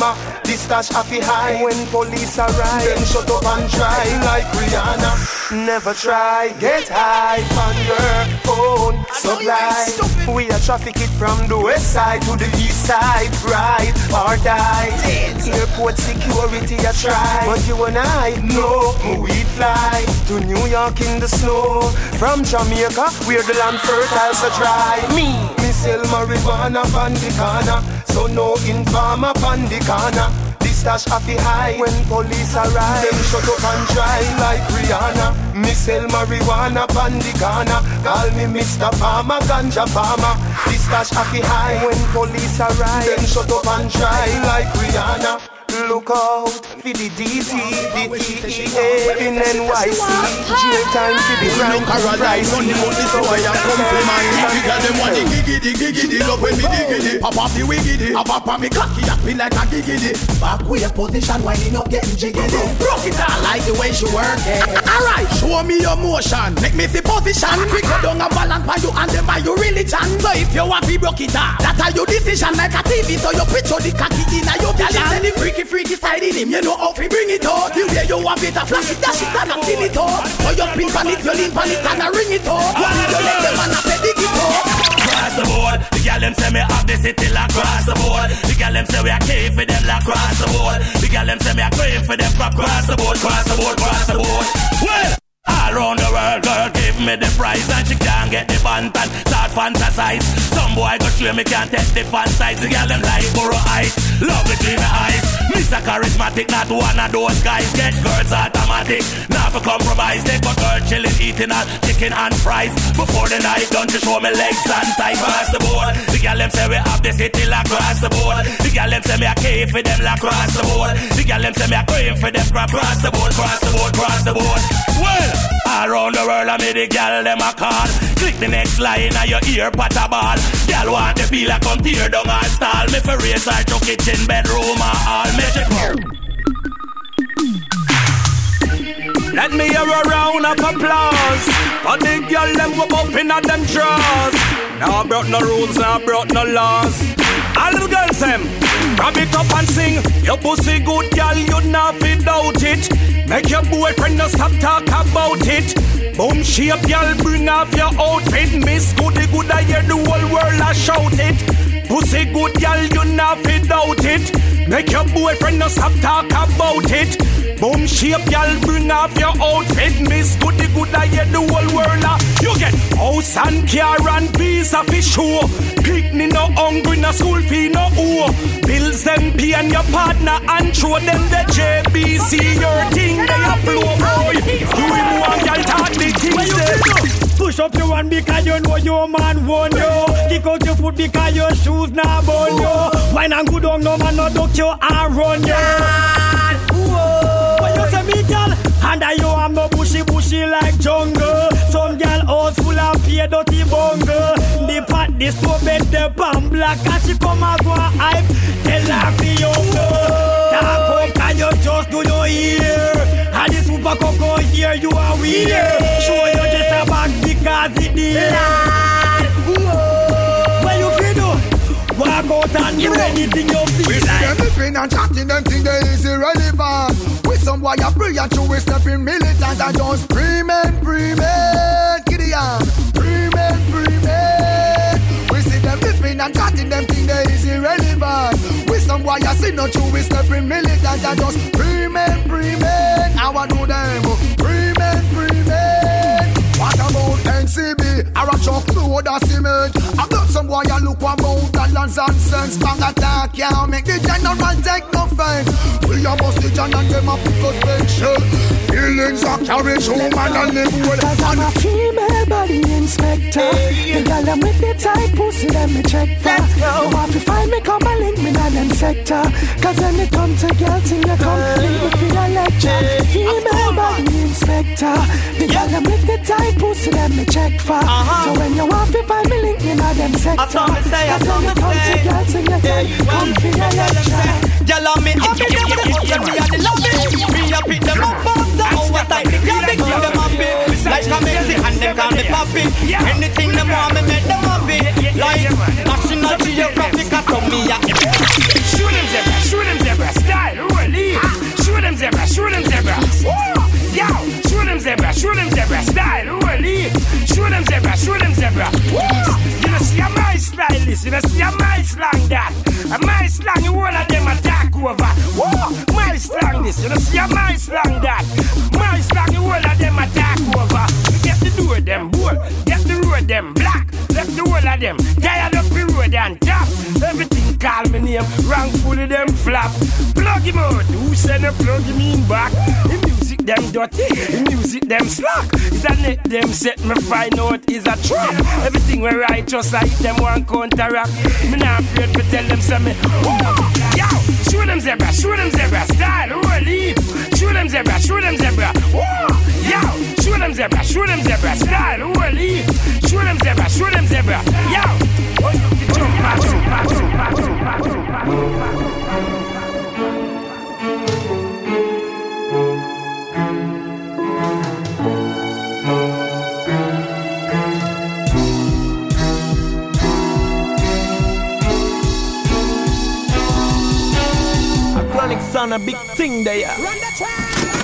This stash happy high when police arrive. Them shut up and try like Rihanna. Never try, get high on your phone supply. We are traffic it from the west side to the east side. Ride or die. Airport security a try, but you and I know we fly to New York in the snow. From Jamaica, where the land fertile so dry. Me, me sell marijuana on the corner, so no informer on the corner. This stash happy high when police arrive. Them shut up and try like Rihanna. Me sell marijuana on the corner. Call me Mister Farmer, ganja farmer. This stash happy high when police arrive. Them shut up and try like Rihanna. Look out for the D T, the T E A in N Y C. Jail time for the crime price. On the money so I am come to mine. You got them want the giggity, giggity, love when me diggity. Pop off the wiggity, a pop on me cocky, I feel like a giggity. Back with your position, winding up, getting jiggity. Broke it down, like the way she work it. Alright, show me your motion, make me see position. Quick go down and balance by you and then by your religion. So if you want to broke it down, that are your decision like a T V. So you picture the cocky in a your vision. The freaky freaky side in him, you know how to bring it out. You way you want it, a flash it, dash it, and a feel it out. So you pin pan it, you lean pan it, and a ring it out. One you let them and a pay dig it out. Cross the board, the girl them say me have the city like cross the board. The girl them say we are key for them like cross the board. The girl them say me are crave for them crap cross the board, cross the board, cross the board. Well, all around the world, girl, give me the prize and she can't get the band and start fantasize. Some boy go sure me can't take the fantasize. The girl them like Borough Heights, love it in my eyes. Mister Charismatic, not one of those guys. Get girls automatic, not for compromise. They got girl chilling, eating all chicken and fries. Before the night done, to show me legs and thighs. Cross the board, the girl them say we have the city like cross the board. The girl them say me a key for them like cross the board. The girl them say me a cream for them crap. Cross the board, cross the board, cross the board. Well, all around the world I made the girl them a call. Click the next line of your ear pot a ball. Girl want the feel like come tear down and stall. Me for race her to kitchen, bedroom or all. Let me hear a round of applause for the girl them go bumping at them drawers. Now I brought no rules, now I brought no laws. All the girls them, grab it up and sing. Your pussy good girl, you not fit out it. Make your boyfriend no stop talk about it. Boom shape girl, bring off your outfit. Miss Goody Good, I hear the whole world a shout it. Pussy good girl, you not fit out it. Make your boyfriend no stop talk about it. Boom shape girl, bring off your outfit. Miss Goody Good, I hear the whole world a. You get house and car and visa for sure. Picnic no hungry, no school fee, no owe. Bills them pay and your partner and throw them the J B C. Your thing they a flow boy. You him one girl talk the things them. Push up your one because you know your man won you. Kick out your foot because your shoes not bone you. Wine and good on no man no duck you and run you. When you say me girl, and I you am no bushy bushy like jungle. Some girl house full of pay dirty bungle. The pot the stove bed the pan black and she come and go and hype. Tell her for you talk up and you just do your ear. And the super cocoa here you are weird. Show you just a back because it is. What you feel do? Walk out and do anything you feel we like. We see them and chatting them thing they is irrelevant. With some boy a pray and we step in militant and just screaming, screaming. Gideon, screaming, screaming. We see them listening and chatting them thing they is irrelevant. With some boy a see no true we step in militant and just screaming, screaming. How I do them? Screaming, screaming. What about N C B? I a chuck load of cement. I got some boy a look about balance and sense. Bang attack can't make the general take no offense. We a bust the John and them a pick us special. Feelings are carried home and live well. Cause I'm a female body inspector. The girl them with the tight pussy them me check for. You want to find me come and link me down them sector. Cause when it come to girl thing you come leave me for a lecture. Female body inspector. The girl them with the tight pussy them me check for. So when you want to find me link me down them sector. Cause when it come to girl thing you come for a lecture. Y'all love me, I'm me, I'm me, I'm me, I'm love me. Me a pick them up, bounce the overtime. Me can't make them happy. Like a Mexican, them call me papi. Anything them want me, make them happy. Like National Geographic, I from me a. Shoot him, Zebra, shoot him, Zebra, style. You know, see a my slang that. My slang, the whole of them attack over. You get the door, them bull. Get the road, them black. Left the whole of them. Tired up the road and top. Everything call me name. Wrongfully them flap. Plug him out. Who send a plug him in back? The music them dirty. The music them slack. It's a net them set me find out is a trap. Everything we righteous I hit them one counteract. Me not afraid to tell them something. Yo, show them zebra, show them zebra. Style, holy. Show them zebra, show them zebra. Yo, show them zebra, show them zebra. Style, holy. Show them zebra, show them zebra. Yo, oh, you can jump back, jump back, jump back, jump back, jump back. Chronic son, a big thing there. Run the track.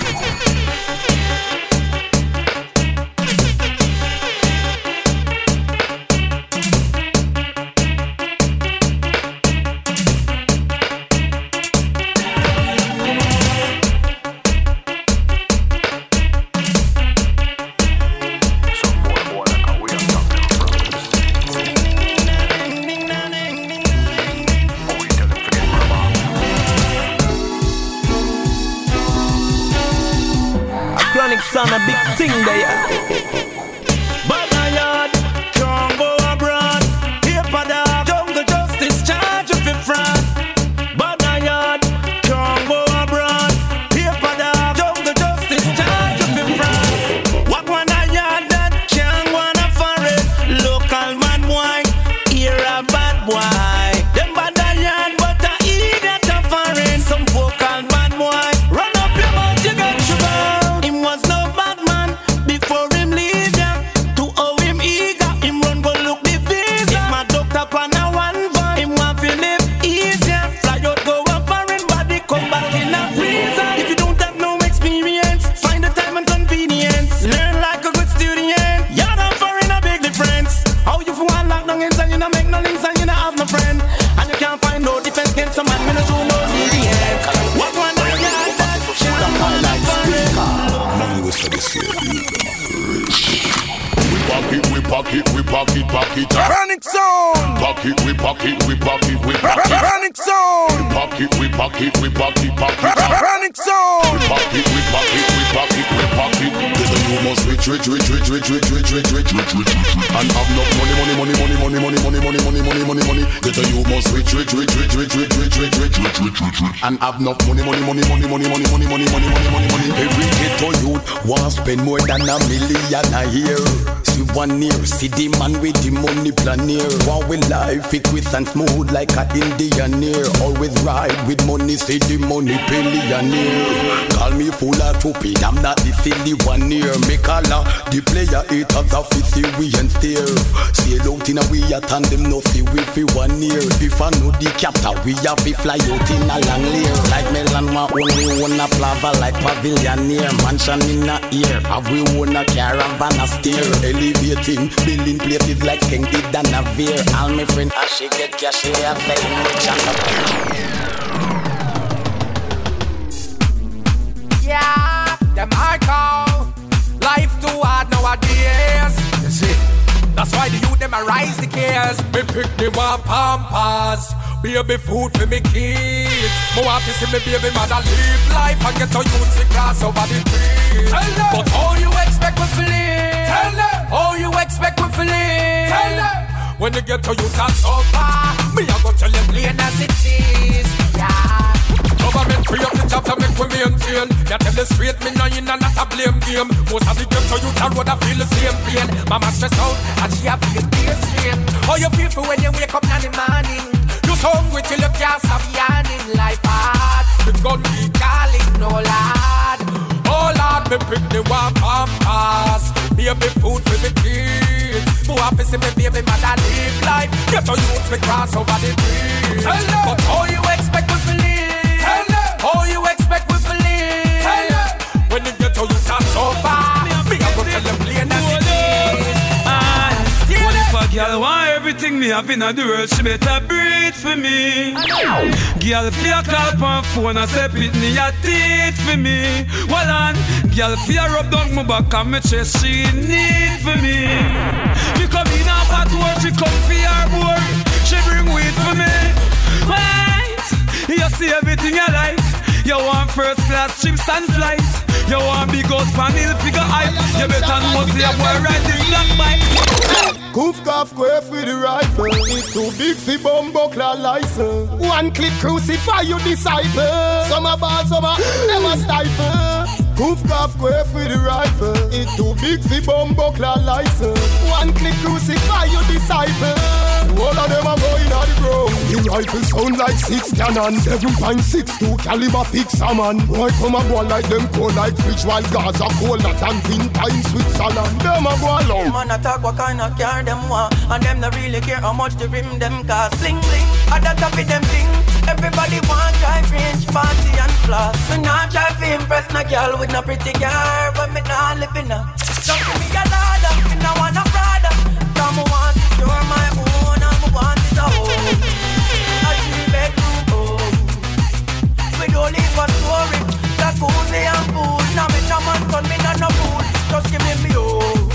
Son, a big thing there. Banayard, can't go abroad. Paper dog, jungle justice, charge of it fraud. Banayard, can't go abroad. Paper dog, jungle justice, charge of it fraud. What one a yard that can't go on a foreign. Local man boy, here a bad boy. Them banayard, but a idiot a foreign. Some vocal man boy, run up your mouth, you got sugar. Him was no bad man before him leave ya. To owe him eager, him run go look the visa. If my doctor pan a one van, him want to live easier. Fly out go a foreign body, come back in a freezer. If you don't have no experience, find the time and convenience. Learn like a good student. You're not foreign, a big difference. How you for one lock down inside, you not make no links and you not have no friend. And you can't find no defense against some man, me no do no obedience. What one I got that can't go on a foreign. Listen to this here, you we pocket, we pocket, we pocket, pocket. Chronic Sound. Pocket, we pocket, we pocket, we pocket. Chronic Sound. We pocket, we pocket, we pocket, pocket. Chronic Sound. We pocket, we pocket, we pocket, we pocket. Then you must rich, rich, rich, rich, rich, rich, rich, rich, rich, rich, rich, and have no money, money, money, money, money, money, money, money, money, money, money, money. Then you must rich, rich, rich, rich, rich, rich, rich, rich, rich, rich, rich, rich, and have no money, money, money, money, money, money, money, money, money, money, money, money. Every ghetto youth want spend more than a million a year. See one year, see the man with the money plan here. While we life it with and smooth like a Indian ear. Always ride with money, see the money billionaire. Call me full of stupid, I'm not the silly one here. Make a la, the player haters of the see we and steer. Sail out in a way at and them no see we fi one year. If I know the captain, we have to fly out in a long layer. Like Melon, my only one a plava like pavilion near. Mansion in a ear, have we own a caravan a steer. Elevating, building places like King did and a veer. All my friend as she get cash, she have very much and yeah, them I call life too hard nowadays. You see, that's why the youth them a rise the cares. Me pick them up pampas, baby food for me kids. More happy see me baby mother live life and get to youth the class over the trees. But all you expect me to live, tell them. All you expect me to live, tell them. When you get to youth and so far, me a go tell them plain as it is. Yeah. Government free up the job to make we maintain. You tell the straight me no in and not a blame game. Most of the ghetto youth a road a feel the same pain. Mama stress out and she a feel the same. How you feel for when you wake up in the morning? You so hungry till you can't stop yawning. Life hard, the gun be calling no lad. Oh Lord, me pick the one pampas. Baby food for me kids. Who happy see me baby mother live life. Get to youth we cross over the bridge. But how you expect me to live? How you expect me to live? When you get to you start so far, me a go tell them plain as it is. What if a girl want everything me have in the world? She better breathe. for me. Girl, fear call on phone and say pitney a teeth for me. Well on, girl, fear rub down my back and me chest she need for me. Me come in a hot work, she come for her board. She bring weed for me. Wait, you see everything you like. You want first class trips and flights. You want big house panel figure hype. You better know see a boy ride this black bike. Goof cough quaff with the rifle. It's too big for bumbuckler license. One click crucify you disciple. Some are bad, some are never stifle. Goof cough quaff with the rifle. It's too big for bumbuckler license. One click crucify you disciple. All of them are going on the ground. The rifle sound like six cannon. seven point six two caliber fix a man. Boy come and go like them cold like fridge while Gaza cold not and winter in Switzerland. Them a go along. Man attack what kind of car them want. And them not really care how much the rim them cost. Bling bling, at the top of them thing. Everybody want drive range, party and floss. Me not try to impress no girl with no pretty car. But me not live in a. Just give me a ladder, me not want a brother. Come want to secure my own and me want it a home. A three bedroom home. We don't live for story. Jacuzzi and pool. Now me no man gun, me not no fool. Just give me me home.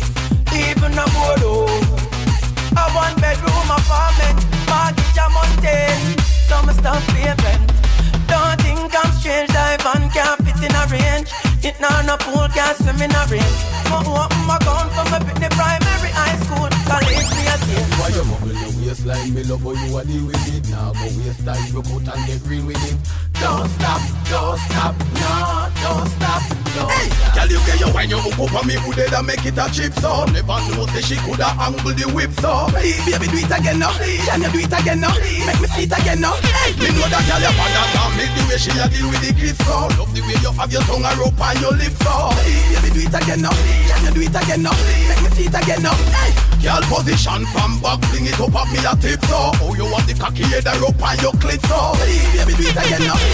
Even a board home. A one bedroom apartment. Mortgage a mountain. So me stop pay rent. Don't think I'm strange. Dive and can't fit in a range. It now no pool can't swim in a range. My open my gun from my the primary high school. College me a day. Why you mumble your waistline? Me love how you a deal with it. Now go waste time, broke out and get real with it. Don't stop, don't stop, no, don't stop, don't hey, stop. Girl, you get your wine, you hook up on me, who did I make it a chip so? Never know that she coulda angled the whip so. Hey, baby, do it again now. Can you do it again now? Make me see it again now. Hey, me know that girl you find out and make the way she a deal with the clip so. Love the way you have your tongue and rope on your lips so. Hey, baby, do it again now. Can you do it again now? Make me see it again now. Hey, girl, position from back, bring it up at me a tip so. Oh, you want the cocky head and rope on your clit so. Hey, baby, do it again now.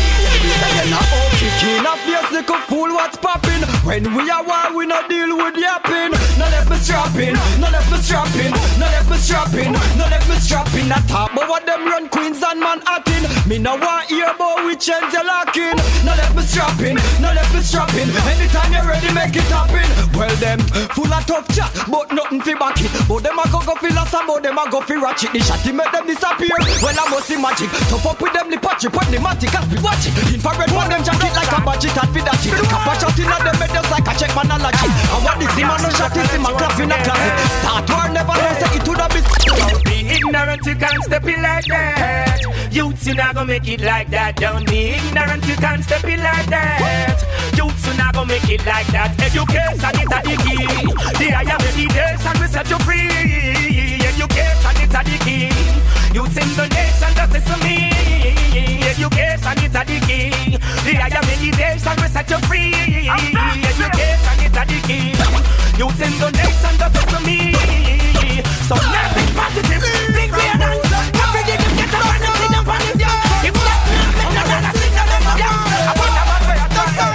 Kicking up your sick of fool, what's poppin'? When we are war, we no deal with yapping. No let me strapping, no let me strapping, no let me strapping, no let me strapping. I talk about what them run Queens and Manhattan. Me no want hear about we change the locking. No let me strapping, no let me strapping. Anytime you're ready, make it happen. Well them full of tough chat, but nothing fi back it. But them a go go fi loss and but them a go fi ratchet. The shotty make them disappear. Well I must see magic. Tough up with them the patchy, put the matic as we watch it. Infrared one them jacket like a budget and feed that shit. Kappa shot in at them bed just like a check man and a cheat. And what this man no shot is him a clap in a closet. Start war never know say it would have been. Don't be ignorant, you can't step in like that. Youths you not gonna make it like that. Don't be ignorant, you can't step in like that. Youths you not gonna make it like that. Education is a the key. The higher meditation will set you free. Education is a the key. Youths in the nation just listen to me. Education is a the key. The higher meditation will set you free. Education is a the key. Youths in the nation just listen to me. So nothing positive. Think we are done. Every day you get a man and sit down on his young. If not, make no man and sit down on his young. I put a man where I done.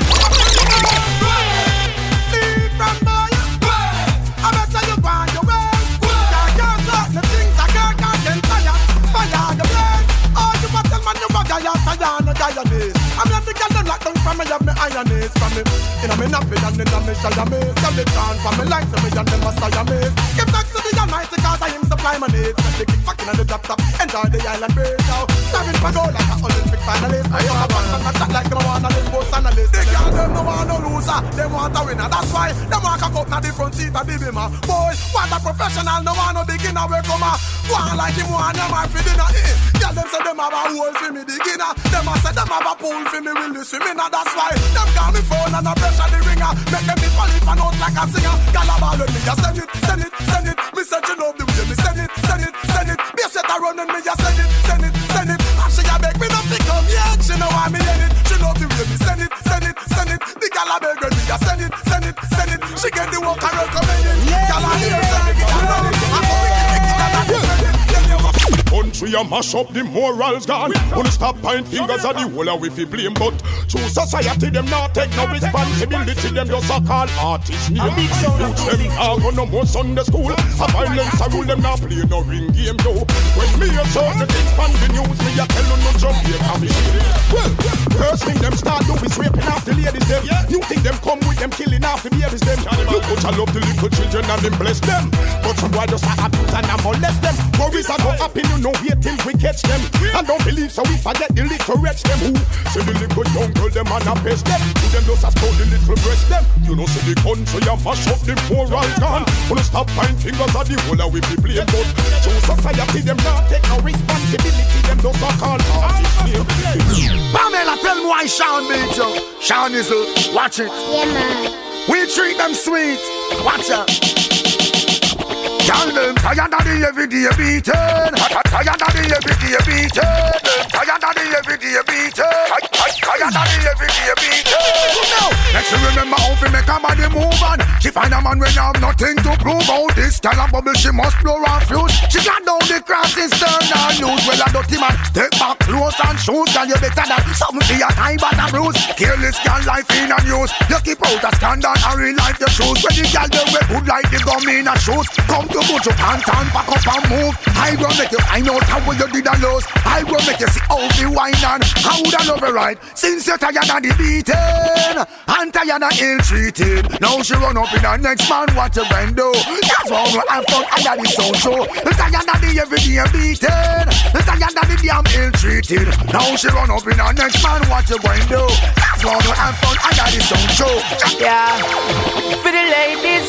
Leave from boy. I better you go on your way. There are certain things I can't get fire. Fire the place. Oh, you must tell man you bugger your fire no Dianese. I'm not the girl that lock down from me have me ironese from me. In a me nappy and in a me Siamese. Tell me down from me like me and them a Siamese. Give thanks to the Almighty cause I him supply my needs. Let the kick back in the drop top. Enjoy the island break now. Starving for gold like a Olympic finalist. I am a one man attack like me one and the sports analyst. They girl them no want no loser. They want a winner. That's why them want cock up na the front seat of the bimmer. Boy, what a professional. No want no beginner. We come a go on like him one them a for dinner. Girl them say them have a hole for me beginner. Them a say them have a pool for me will the swimming. That's why them call me phone and a pressure the ringer. Make them be polyp and out like a singer. Girl a ball with me. You send it, send it, send it. Me said you love the way me send it, send it, send it. Be a set a run and me you send it, send it, send it. And she a beg me not to come yet. She know why me in it. She love the way me send it, send it, send it. The girl a beg me you send it, send it, send it. She get the work and recommend it. Girl a hear send it, get a run it. I go make it, make it, and I do it. we a mash up the morals gone. Wanna stop point fingers at the whole of we fi blame, but true society them not take no responsibility. Them just a call artists name. Youth them not go no more Sunday school. A violence a rule them not play no ring game yo. When me a certain things on the news, me a tell you no Jamaica me. Well, first thing them start do is raping off the ladies them. You think them come with them killing off the babies them. Look what I love the little children and them bless them. But some boy just a abuse and a molest them. Worries a go happen, you know wait till we catch them. And don't believe so we forget the little wretch them. Who say the little young girl them and a best them. To them just a spoil the little breast them. You know say the country a mash up the morals gone. Wanna stop point fingers at the whole of we be playing. But true society them not take no responsibility. Them just a call artists name. Pamela, tell me why Sean beat you. Sean is a, watch it. Yeah, man. We treat them sweet. Watch out. Y'all them tired of the everyday beating. Tired of the everyday beating. Tired of the everyday beating. Tired of the everyday beating. Now, let's remember how to make a body move on. She find a man when have nothing to prove out. This girl a bubble, she must blow her fuse. She got down the crossing stern and lose. Well, a dirty man, take back clothes and shoes. Girl, you better than something for your time but a bruise. Careless girl life in a news. You keep out a scandal and real life your shoes. When the girl they wear good like the gum in a shoes. Come to put your pants on, pack up and move. I will make you find out how you did a lose. I will make you see how you wine and how would I love you right. Since you're tired of the beating and tired of ill-treated, now she run up in her next man what you going do. That's why we have fun and that is so true. Tired of the everyday beating, tired of the damn ill-treated, now she run up in her next man what you going do. That's why we have fun and that is so true. Yeah, for the ladies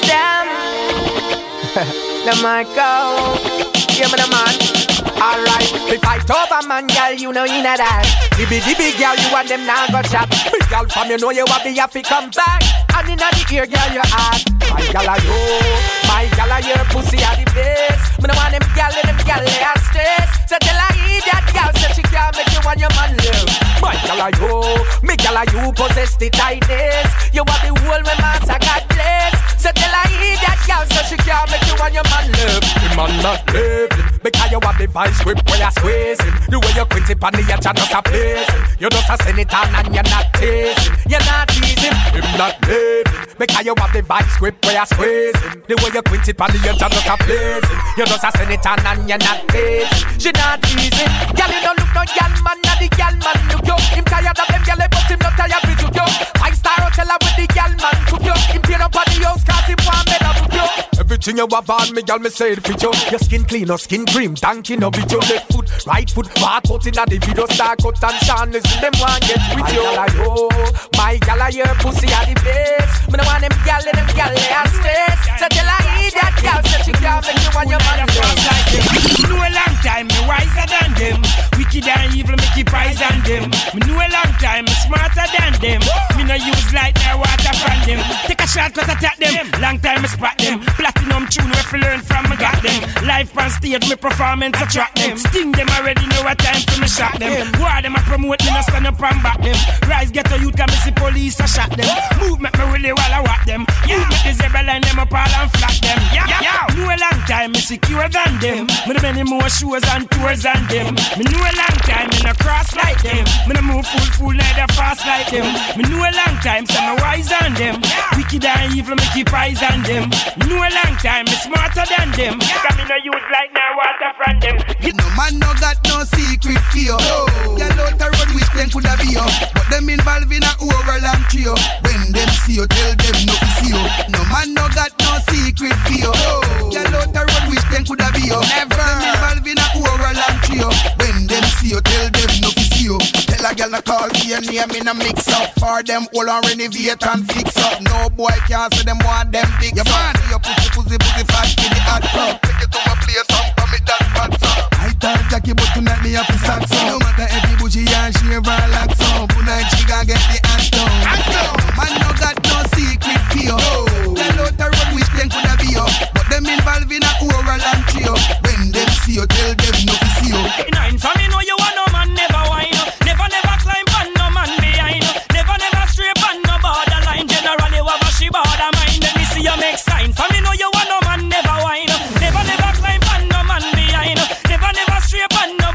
down. The mic go, give me the man. Alright, we fight over man, girl, you know you know that. The big, the big girl, you want them now go chop. Big girl from you know you want me have to come back. And in the ear, girl, you ask. My girl, are you? My girl, are your pussy are the best. Me no want them girl, them girl, they are stress. So tell her eat that girl, so she can't make you want your man live. My girl, are you? Me girl, are you possess the tightness? You want the whole when master got blessed. So tell her eat that girl, so she can't make you want your man live. The man not living because you have the vice grip where you're squeezing. The way you quit it on the edge and just a blazing. You just a send it on and you're not tasting. You're not teasing, him not living because you have the vice grip where you're squeezing. The way you quit it on the edge and just a blazing. You just a send it on and you're not tasting. She not teasing. Girl, you don't look no girl man, not the girl man look you. Him tired of them girl, but him not tired with you. Five star hotel with the girl man cook you. Him pay up on the house cause him want me to book you. Everything you have on me, girl, me say it fit you. Your skin clean, no skin cream, donkey no beat your left foot, right foot, walk out inna the video, star cut and Sean, listen them want get with you. My gal, my gal, your pussy are the best. Me no want them gal, them gal they are stress. So tell her eat that gal, so she can't make you want your man cross like them. Me know a long time, me wiser than them. Wicked and evil, me keep eyes on them. Me know a long time, me smarter than them. Me no use light nor water from them. Take a shot 'cause attack them. Long time me spot them. Platinum tune we fi learn from me got them. Life on stage, me performance attract them. Sting them already know what time for me shot them. War them a promote me no stand up and back them. Rise get a youth can me see police a shot them. Move make me really while I walk them. Move make the zebra line them up all and flat them. Yeah, yeah. Know a long time me secure than them. Me do many more shows and tours than them. Me know a long time me no cross like them. Me no move full full neither fast like them. Me know a long time so me wise than them. Wicked and evil me keep eyes on them. Me know a long time me smarter than them. Cause me no use like now water from them. No man no got no secret fear. Girl out the road which them coulda be yo. But them involved in a overland trio. When them see you tell them no to see you. No man no got no secret fear. Girl out the road which them coulda be yo. Never. Them involved in a overland trio. When them see you tell them no to see you. Tell a girl no call me your name in a mix up. For them all and renovate and fix up. No boy can't say them want them big up. Your pussy pussy pussy fat in the hot club. Take it to my place and come it that fat up. I thought Jackie but tonight me have to sack so. No matter every bushy and shave her like so. Tonight she gon' get the ass down. Man no got no secret fear. Tell out the road which them coulda be yo. But them involved in a overland trio. When them see you tell them no to see you. Nine for me know you want no man never whine. Never never climb on no man behind. Never never stray on no borderline. Generally whatever she border mind. Let me see you make sign. For me know you want no man never whine. Never never climb on no man behind. Never never stray on no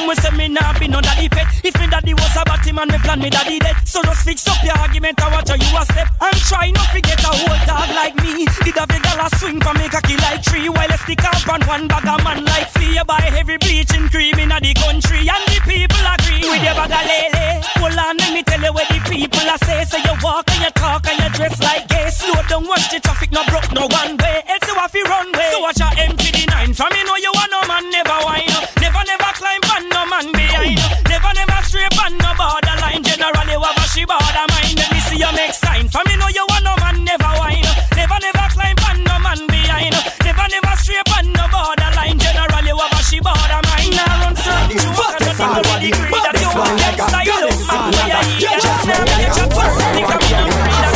him we say me nah be no daddy pet. If me daddy was a batty man, me plan me daddy dead. So just fix up your argument and watch how you a step. And try not to get a whole dog like me. Did a big dollar swing for me cocky like tree. While I stick up on one bag of man like flea. Buy heavy bleaching cream in the country. And the people agree with your bag of lele. Hold on, let me tell you what the people are say. So you walk and you talk and you dress like gay. Slow down, watch the traffic, no broke, no one way. Else you have to run way. So watch your M T D nine. From me know you want no man, never whine. Never, never climb on no man behind. Never, never stray on no borderline. Generally, what she border mind. Let me see you make sign. From me know you want no man, never whine. Never, never climb on no man behind. Never, never stray on no borderline. Generally, what she border mind. Now run certain you walk and you know the degree that you want. Get style up, man. Yeah, yeah, just now get your first thing coming up.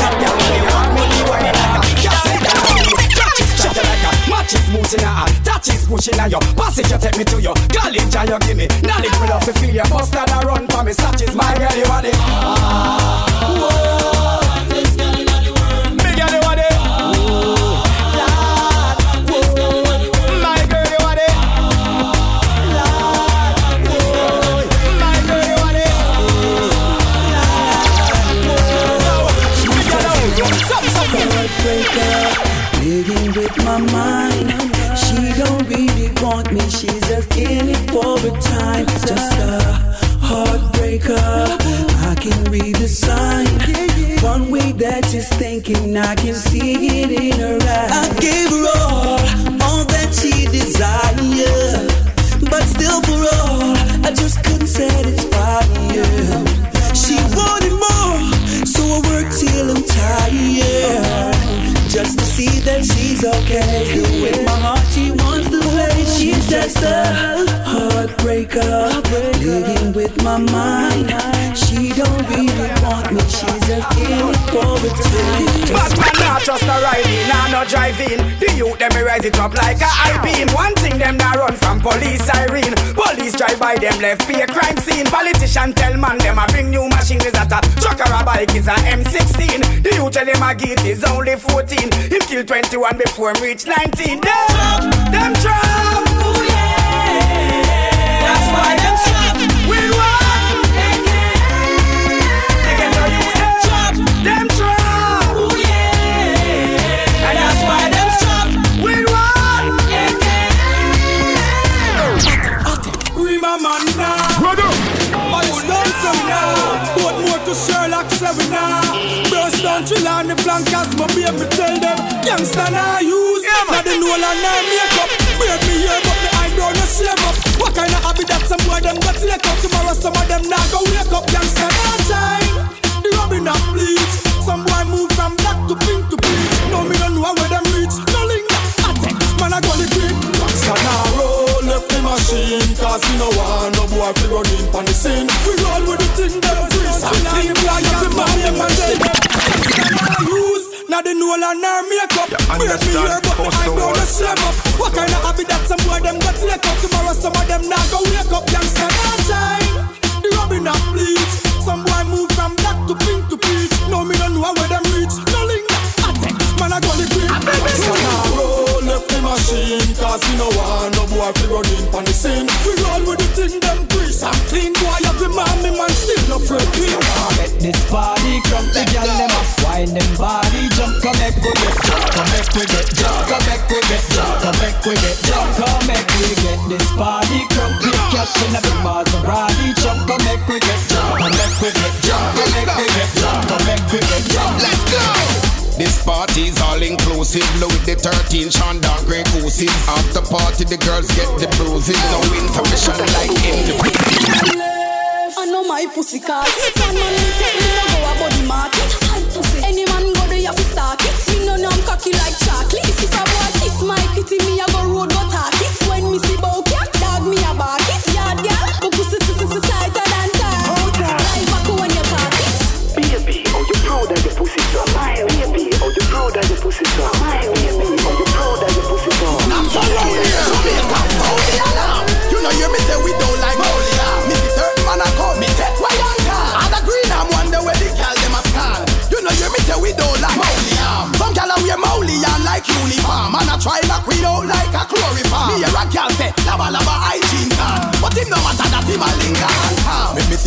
Matches moving a hand, touches pushing at you. Passage you take me to you, college and you give me knowledge. Me love to feel you, bust that a run for me. Such is my girl, you want it. Ah, whoa, this girl in the world. Me girl, you want it. Lord, whoa, my girl, you want it. Lord, whoa, my girl, you want it. Lord, whoa, me girl, you want it. Heartbreaker. Living with my mind, she don't really want me, she's just in it for a time. Just a heartbreaker, I can read the sign. One way that she's thinking, I can see it in her eyes. I gave her all, all that she desired, but still for all, I just couldn't satisfy her. She wanted more, so I worked till I'm tired. Just to see that she's okay. With my heart she wants to play. She's just a heartbreaker. Living with my mind. She don't really want me. She's just in it for a time. But man not just a riding, nah no driving. The youth them me rise it up like a high beam. One thing them not run from police siren. Police drive by them left be a crime scene. Politician tell man them a bring new machine. Is that a truck or a bike is a M sixteen. The youth tell them a gate is only fourteen. Him kill twenty-one before him reach nineteen. Them, them trap. Oh yeah. That's why them trap. We want. They can tell you them trap. Them trap. Oh yeah. And that's why them trap. We want. We my man now. Brother. But it's done so now. What more to Sherlock seven now? Burst down chill on the flankers, my baby tell them youngster now use, yeah, now they know all now makeup. Break me here but me eye down no slave up. What kind of habit that some boy them got take up? Tomorrow some of them now go wake up. Youngster now shine, the rubbing of bleach. Some boy move from black to pink to bleach. No me don't know where them reach, no linger. I take, man I go the grip. Youngster now roll left the machine, cause you know one no boy fi run in on the scene. We roll with the thing them grease. I'm clean like the man them and say use. Now they know all on our makeup. We have to hear but the eyebrow the slam up. What kind of habit that some boy them got take up? Tomorrow some of them now go wake up. Youngster now shine, the rubbing of bleach. Some boy move from black to pink to peach. No me don't know where them reach, no linger. I take, man I go the grip. So now roll left the machine, cause you know one no boy fi run in on the scene. We roll with the thing them grease. I'm clean boy of the man, me man still no afraid. Let this party crump the girl them up. Wine them body jump, come back with it. Come back with it, jump, come back with it. Come back with it, jump, come back with it. Get this party crump, big cash in a big Maserati. Jump, come back with it. Come back with it, jump, come back with it. Come back with it, jump. Let's go. This party's all inclusive. Louis the thirteenth, Sean Don Grey Goosey. After party, the girls get the bruises. No intermission like in the I know my pussy cause one man will take me no go a body market. Any man go there you fi start it. Me know I'm cocky like chocolate. If a boy kiss my kitty, me a go road go talk it. When me see bow cat, dog me a bark it. Yard girl, my pussy tighter tighter than tight. Like back when you talk it. Baby, oh you proud of your pussy so. Baby, oh you proud of your pussy so. Baby, oh you proud of your pussy so. I'm so loud here, so me come hold the alarm. You know hear me say we don't like Molia. Me the third man I call me take why I can. And the green I'm wonder where the girl them a stand. You know hear me say we don't like Molia. Some girl a wear Molia like uniform. And I try like we don't like a chloroform. Me hear a girl say lava lava hygiene can. But him no matter that him a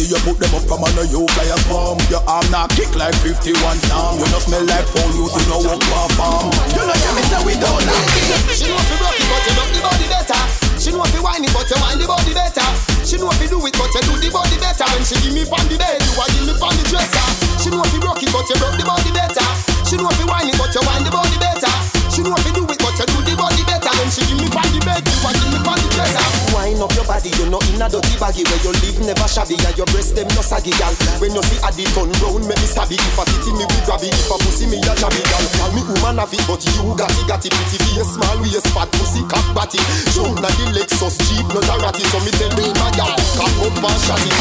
see you put them up from under you fly a bomb. Your arm not kick like fifty-one time. You not smell like phone, you see no walk farm. You know you me say we don't like. She know if you rock it, but you rock the body better. She know if you whine it, but you whine the body better. She know if you do it, but you do the body better. When she give me from the bed, you a give me from the dresser. She know if you rock it, but you rock the body better. She know if you whine it, but you whine the body better. She know if you do it, but you do the body better. When she give me from the bed, you a give me from the dresser. Wind up your body, you know in a dirty baggy where you live never shabby and your breast them no saggy gal. When you see a dick on round, make me stabby. If a titty me we grab it, if a pussy me a jabby gal. Call me woman have it, but you got it, got it. Pretty face, small waist, fat pussy, cock batty. Jump na the Lexus Jeep, not a ratty. So me tell me my gal, cock up and shot it.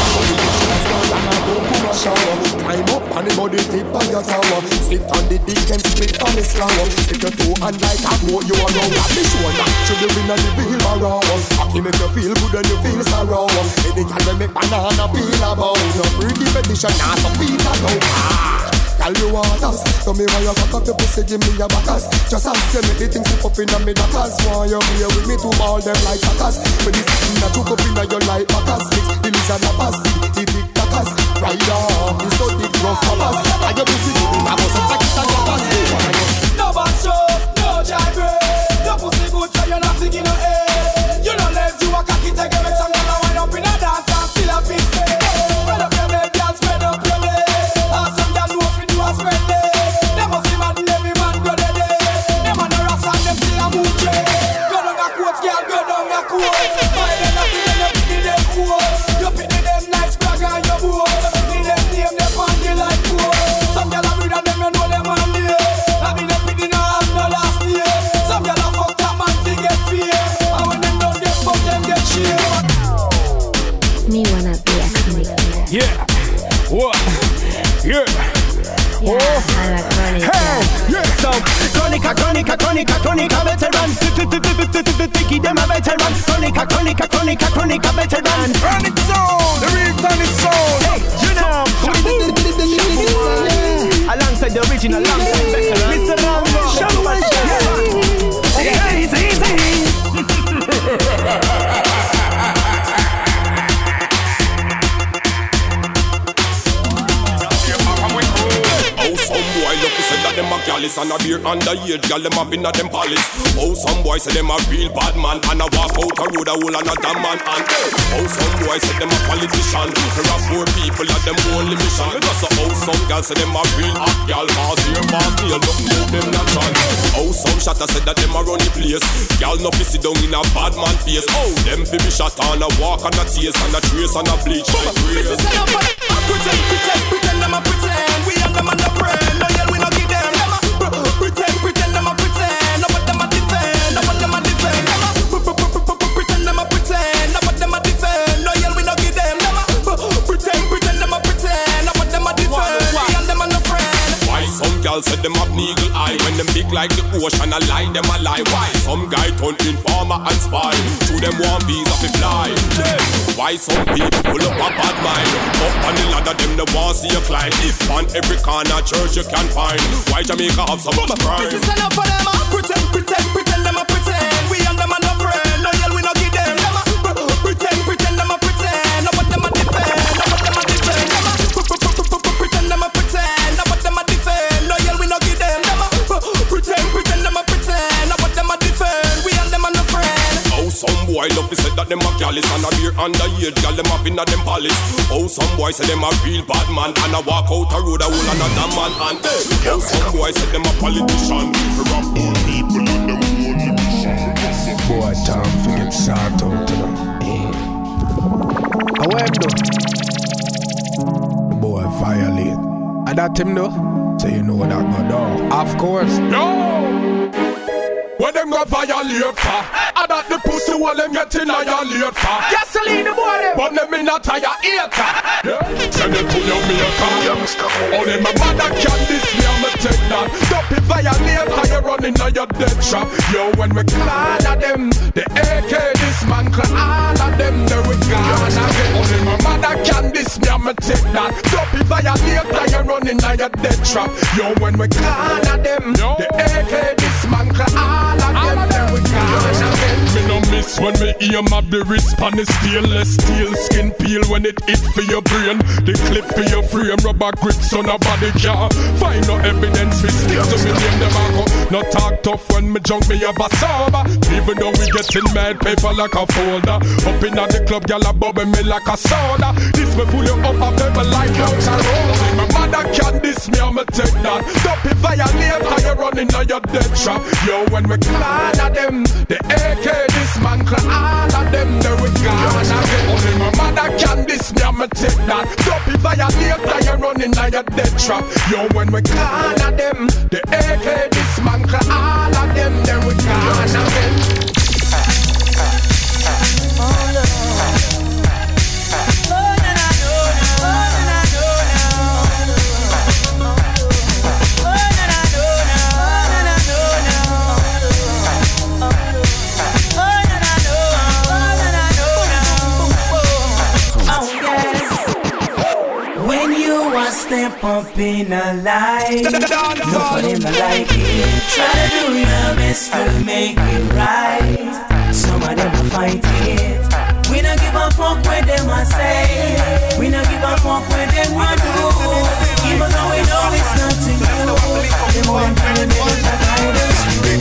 Climb up on the body tip by your tower. Sit on the dick and split on the flower. Stick your toe and like a boat you are wrong. Be sure that you the win on the wheel around. Happy make you feel good and you feel sorrow. Any can we make banana peel about. No pretty petition, not some pizza no. Girl you want us, so me why you cock up your pussy, give me your backers. Just ask you me the things you up in a me dackers. Why you play with me to ball them like suckers. When you sit in a choke up in a your like backers. Mix the lizard and pass the the big dackers. Rider, you so deep rough covers. And your pussy, I was up like it and your pass. No bad show, no jive. Your pussy good so you're not thinking no head. You know legs, you a cocky take a make some girl wind up in a dance and still a big face. Spread up your leg, girl, spread up your leg. And some girl know if you do a spread leg. Them must be mad and every man go dead. Them on the rocks and them still a move trade. Go down a quote, girl, go down a quote. My them not feeling you pick them quote. You pick them nice brag and your boat. You pick them name them on the like quote. Some girl a breed and them you know them on the I mean them pick no have no last year. Some girl a fuck that man to get fear. And when them don't get fucked, them get cheer. Me wanna be a comic killer. Yeah. What? Yeah. Yeah, I'm a chronic Hey, yeah. So, chronica, chronica, chronica, chronica, veteran. Thinky them a veteran. Chronica, chronica, chronica, chronica, veteran. Chronic Zone, the real Chronic Zone. Hey, you know. Alongside the original, alongside veteran. Mister Rambo. Show us. Yeah. Easy, easy. Oh, some boy love to say that them a gallus and a beer underage gal them a bin a them palace. Oh, some boy say them a real bad man and a walk out a road a hole and a damn man and oh, some boy say them a politician. There are poor people at them only mission. Just oh, some gal say them a real hot gal. Pass here, pass here, look move them not run. Oh, some shatter say that them a run the place. Gal no fi sit down in a bad man face. Oh, them fi be shot on a walk and a chase and a trace and a bleach like grace. Pretend, pretend, pretend them a pretend. We and them a no friend. No yell we no give them. Them a pretend, pretend them a pretend. No but them a defend. No but them a defend. Them a pretend them a pretend. No but them a defend. No yell we no give them. Them a pretend, pretend them a pretend. No but them a defend. We and them a no friend. Why some gal said them have eagle eye when them big like the ocean a lie them a lie. Why some guy turn informer and spy to them one visa fi fly. Then why some people pull up a bad mind up on the ladder them they want see you climb. If on every corner church you can find. Why Jamaica have so much crime? This is enough for them a pretend, pretend, pretend them a pretend. We and them a no friend. No yell we no give them. Them a pretend, pretend them a pretend. No but them a defend. No but them a defend. Them a pretend them a pretend. No but them a defend. No yell we no give them. Them a pretend, pretend them a pretend. No but them a defend. We and them a no friend. Oh, some boy love to say that them a gallus and a beer underage gal them a bin a them palace. Oh, some boy say them a real bad man and a walk out a road a hole and a damn man and oh, some boy say them a politician. Rap poor people and them only mission. Boy, time forget sort out to them. I went though. The boy violate. And that him though. So you know that go down. Of course. No! When them go violate for I that the pussy when them get in a late for Gasoline the boy them. But them in a tire eater. Send it to your maker. Only my mother can this me I'ma take that. Don't be violate how you running on your dead trap. Yo, when we call at them the A K this man call all of them. They we gone again. Only my mother can this me I'ma take that. Don't be violate how you running on your dead trap. Yo, when we call at them the A K this man call all all of them, them we gone again. Me no miss when me aim at the wrist on the stainless steel skin peel when it hit for your brain. The clip for your frame, rubber grips on a body car. Find no evidence, we stick to me name them go. No talk tough when me junk me have a sober. Even though we getting mad paper like a folder. Up in at the club, gyal a bubble me like a soda. This me pull you up a paper like out a road. My mother can diss me, I'ma take that. Stop it violate, how you running on your dead trap. Yo, when we clan at them, the A K this man clan all of them, there we gone again. Only my mother can diss me, I'ma take that. Stop it violate, how you running on your dead trap. Yo, when we clan at them, the A K this man clan all of them, there we gone again. Step up in a life, look for them like it. Try to do your best to make it right. Some of them will fight it. We don't give a fuck what them a say. We don't give a fuck what them a do. Even though we know it's not to you. Them want to make a guidance.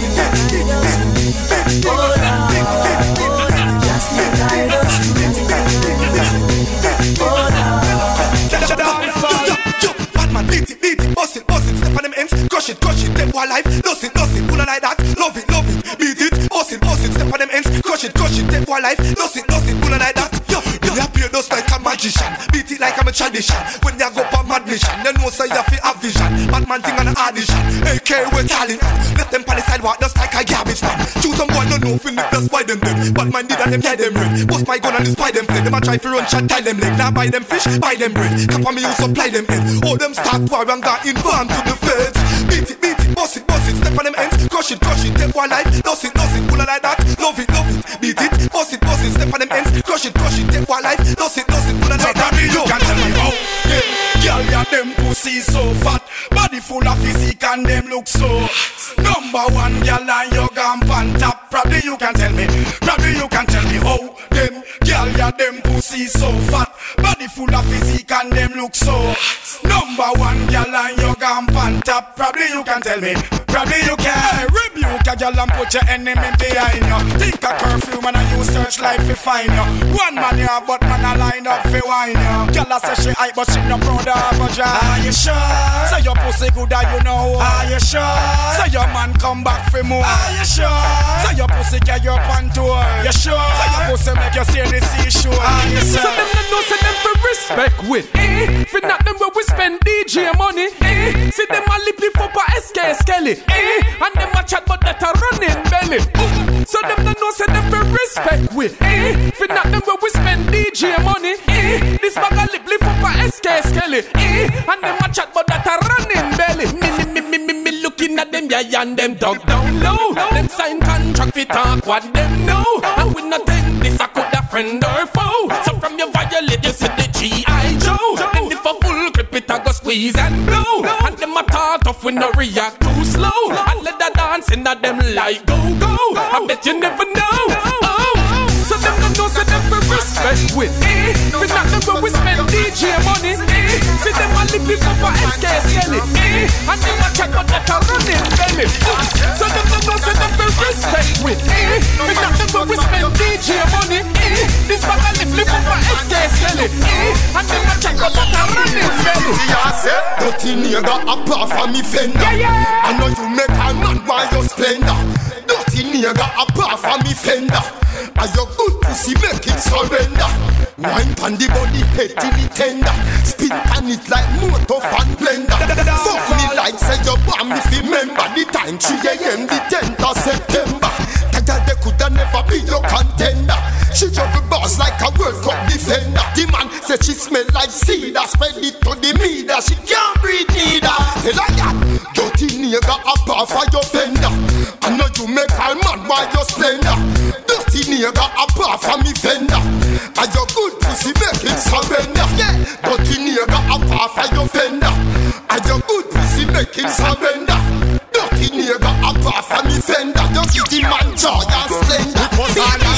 Oh Lord, just to guide us. Oh Lord. Man, beat it, beat it, bust it, bust it, step on them ends, crush it, crush it, tempo alive, dust it, dust it, pull it like that, love it, love it, beat it, bust it, bust it, step on them ends, crush it, crush it, tempo alive, dust it, dust it, pull it like that, yo, yo, you appear just like a magician, beat it like I'm a tradition, when you go for mad mission, you know say you have to have vision, bad man thing on an audition, A K with talent, let them pan the sidewalk just like a garbage man, choose someone no know, fin it, that's why them dead, bad man did and them head them red, bust my gun and the spy them fled, them a try to run shot, tie them leg, now buy them fish, buy them bread, cap on me you supply them head, all them start war and got informed to the feds. Beat it, beat it, bust it, bust it, step on them ends, crush it, crush it, take one life, dust it, dust it, pull it like that, love it, love it, beat it, bust it, bust it, step on them ends, crush it, crush it, take one life, dust it, dust it, pull it like that. You can tell me how them girl ya them pussy so fat, body full of physique and them look so number one girl and you gone pan top. Probably you can tell me, probably you can tell me how them girl ya them pussy so fat, body full of physique and them look so number one girl and you gone pan top. Probably you can tell me, probably you can. Hey, rebuke a girl and put your enemy behind you. Think a curfew man and you searchlight fi find you. One man you have but man a line up fi wine you. Girl a say she hype but she no proud of a job. Are you sure? Say your pussy good and you know. Are you sure? Say your man come back for more. Are you sure? Say your pussy get your pan tour. You sure? Say your pussy make you see the seashore. Are you sure? So them no know, say them for respect with. Eh? For not them where we spend D J money. Eh? See them a lip lip up a S K Skelly. Eh? And them a chat but that a running belly. Ooh. So them no know, say them for respect with. Eh? For not them where we spend D J money. Eh? This bag a lip lip up a S K Skelly. Eh? And them a chat but that a running belly. Me me me me me me looking at them yeah and them dog down low. Them sign contract fi talk what them know. And we not think this a coulda friend or foe. So from your violate you see the G I Joe. Then if a full grip it a go squeeze and blow. And them a talk tough we no react too slow. And let the dance in them like go go. I bet you never know. Oh, so them no know so them for respect with. Eh? We not them when we spend D J money. Eh? See them a lip lip up a S K Skelly. Eh? And them a check out that a running belly. So them no know so them for respect with. Eh? We not them when we spend D J money. Eh? This bag a lip lip up a S K Skelly. Eh? And them a check out that a running belly. See I said, dirty nigga apart from me fender. Yeah, yeah. I know you make a man while you splendor. Dirty nigga apart from me fender. And your good pussy make it surrender. Wine pan the body head till it tender. Spin pan it like motor fan blender. Fuck me like say you want me fi remember the time three a.m. the tenth of September. That they coulda never be your contender. She juggle balls like a World Cup defender. The man said she smell like cedar. Spread it to the media. She can't breathe neither. Tell her that dirty nigga apart for your fender. I know you make all man while you splendor. Dirty nigga apart from me fender. And your good pussy make it surrender. Yeah, dirty nigga apart for your fender. And your good pussy make it surrender. Dirty nigga apart from me fender. You give the man joy and splendor.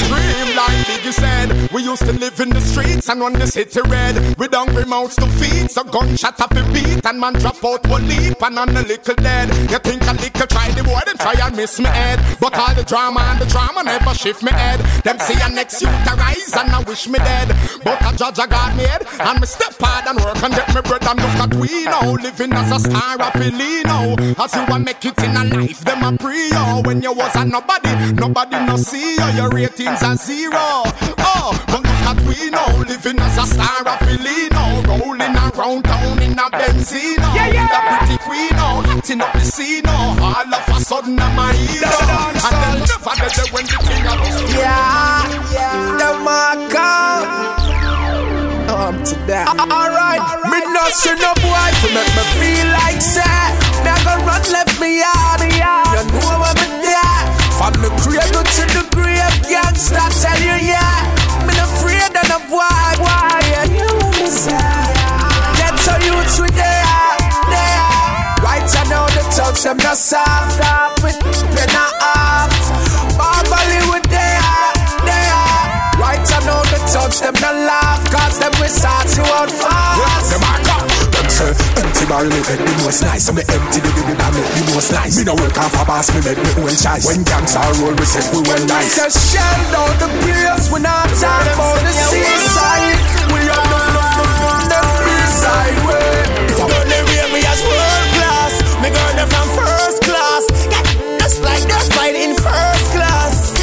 used to live in the streets and run the city red with hungry mouths to feed. So gunshot off the beat and man drop out one leap and on the little dead. You think a little try the boy, them try and miss me head. But all the drama and the drama never shift me head. Them see a next youth arise and I wish me dead. But a judge I got made and me step hard and work and get me bread and look at we now. Living as a star happily now. As you want make it in a life, them a pre yo. When you was a nobody, nobody no see you. Your ratings are zero. Oh, but look at we now. Living as a star happily now. Rolling around town in a Benzino. Yeah, yeah. With a pretty queen now. Hotting up the scene now. All of a sudden I'm a hero. And then never did they when the king of us. Yeah, yeah. The marker. Um, to that. Alright, right. Me no see no boy to make me feel like sad. Me a go run left me yard. You know what me there. From the cradle to the grave, gangsta tell you yeah. Me no afraid of no boy, boy. Yeah, you know me sad. Get so youths with there, there. Right I know the thugs them no soft. With pen a half. Barbally with there, there. Right I know the thugs them no laugh. Cause them we start you out fast. Yeah, them are come. Them say empty barrel me make me most nice. So me empty the baby that make me most nice. Me no work off a boss, me make me own choice. When gangs are roll, we say we well nice. We just shell down the place. We not talk about the seaside. We are no no no no the B-side way. If I'm gonna rate me as world class, me girl them from first class. Get just like they're fighting first class.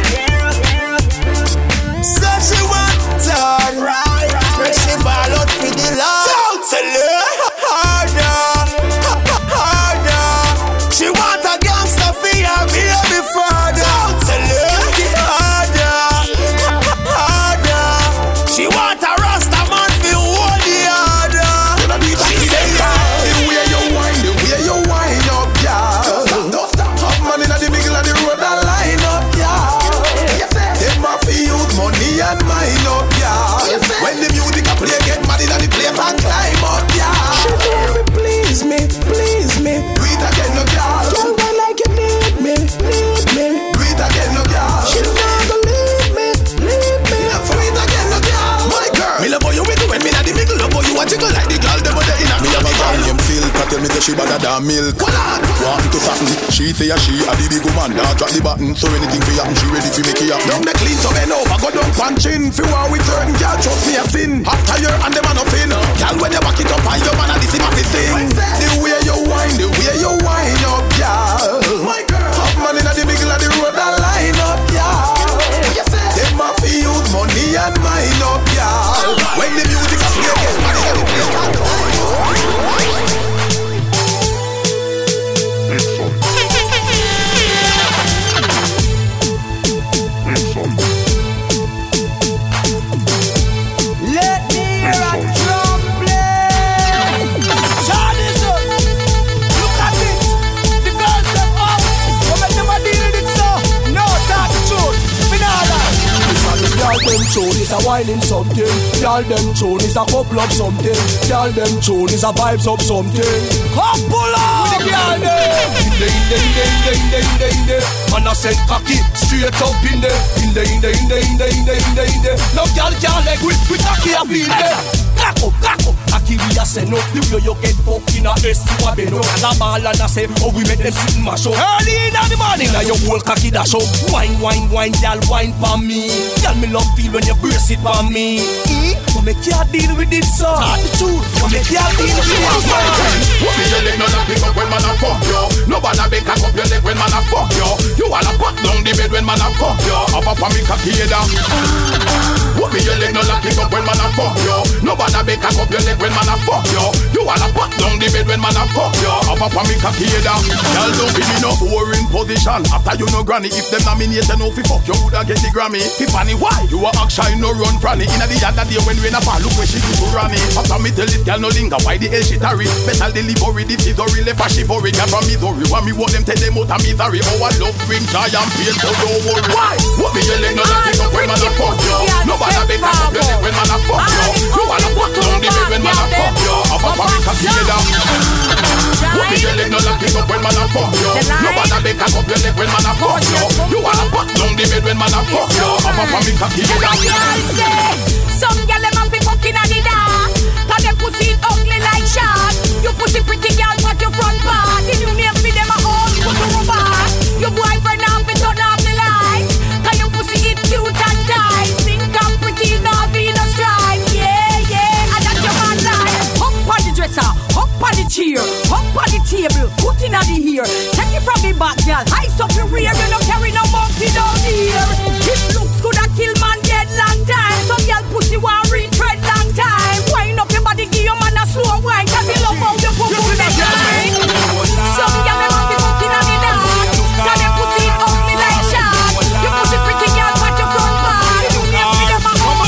So she want turn right, but she ball out for the love. Totally harder, harder. She want a gangster for her baby father. Totally harder, harder. She want a rasta man for hold the harder. She say the way you wind, the way you wind up, yeah. Don't stop, hot man inna the middle of the road and line up, yeah. Them a fi use money and mind up, yeah. When the music a play, get mad inna the place and climb up, yeah. She never please me, please me. Do it again, no girl. Girl, why like you need me, need me. Do it again, no girl. She never leave me, leave me. Do it again, no girl. My girl, me love how you wiggle when me na the middle. Love how you a jiggle like the girl them there inna me. Me a girl named Phil, can tell me that she better than milk. Want to fatten, she say a she a the big woman. Now drop the button, so anything fi happen, she ready fi make it happen. Down the clean, so bend over, go down punching. Fi war with certain girl, trust me a sin. After you and them a nothing. Girl, when you back it up, and your man a this him a fi sing. The way you whine, the way you whine up, girl. My girl, hot man inna the middle of the road and line up, girl. Them a fi use money and mind up, girl. When the music a play, get money inna the place. Let me hear a drum play. Charlie's up. Look at it. The girls them out. Come and them a deal with it so. No talk the truth. Finale. This a the girl them tune is a whining something. Girl them tune is a couple of something. Girl them tune is a vibes of something. Couple of the girl them. In the in the in the in the in the in the man a send cocky straight up in the in the in the in the in the in the in the in the. No girl can't leg with with cocky up in there. Cock up, cock up. Aki we a send up the way you get fucked in a S to a beno. And a ball and a say oh we make them sit and mash up. Early in the morning now your whole cocky dash up. Wine wine wine girl wine for me. Girl me love feel when you brace it for me. Mm? So make you deal with it so. Not the truth. So make you deal with it so. What me your leg no pick up when man a fuck you. Nobody bake up your leg when man a fuck you. You wanna put down the bed when man a fuck you. Up up on me cocky head. What me your leg no pick up when man a fuck you. Nobody bake up your leg when man a fuck you. You wanna put down the bed when man a fuck you. Up up on me cocky head. Girl don't be in no boring position. After you know granny, if them nominate no fi fuck you woulda get the Grammy. Tiffany why you a act shy no run franny. Inna the other day when rain a fall, look where she do granny. After me tell it girl no linger, why the hell she tarry? Special delivery, the figure left a shivery. Girl from Missouri, want me want them tell them out of misery. Oh I love bring joy and pain, so don't worry. Why? What me your leg no pick up when man a fuck you. Nobody bake up your leg when man a fuck you. You wanna put down the bed when man a fuck you. Up up on me cocky head. What me your leg no pick up when man a fuck you. Nobody bake beg cock up your leg when man a fuck you. You wanna put down the bed when man a fuck you. Up up on me cocky head. Some gyal them a fi fucking at the dark, 'cause them pussy ugly like shark. You pussy pretty girl, what your front part? The new name for them a old put to rubber. Your boyfriend now fi turn off the light, 'cause your pussy it cute and tight. Think I'm pretty, not be no stripe. Yeah, yeah, and that's your man life. Up on the dresser, up on the chair, up on the table, put in at the ear. Take it from the back, girl, ice up your rear. You don't carry no monkey down here. It looks good, a kill man dead long time. Some girl pussy want retread long time. Wind up your body, give your man a slow wine, 'cause he love how you put on the line. Some girl them want to fucking on the dark, 'cause them pussy ugly like shark. You pussy pretty girl, but your front part. You name me them a home.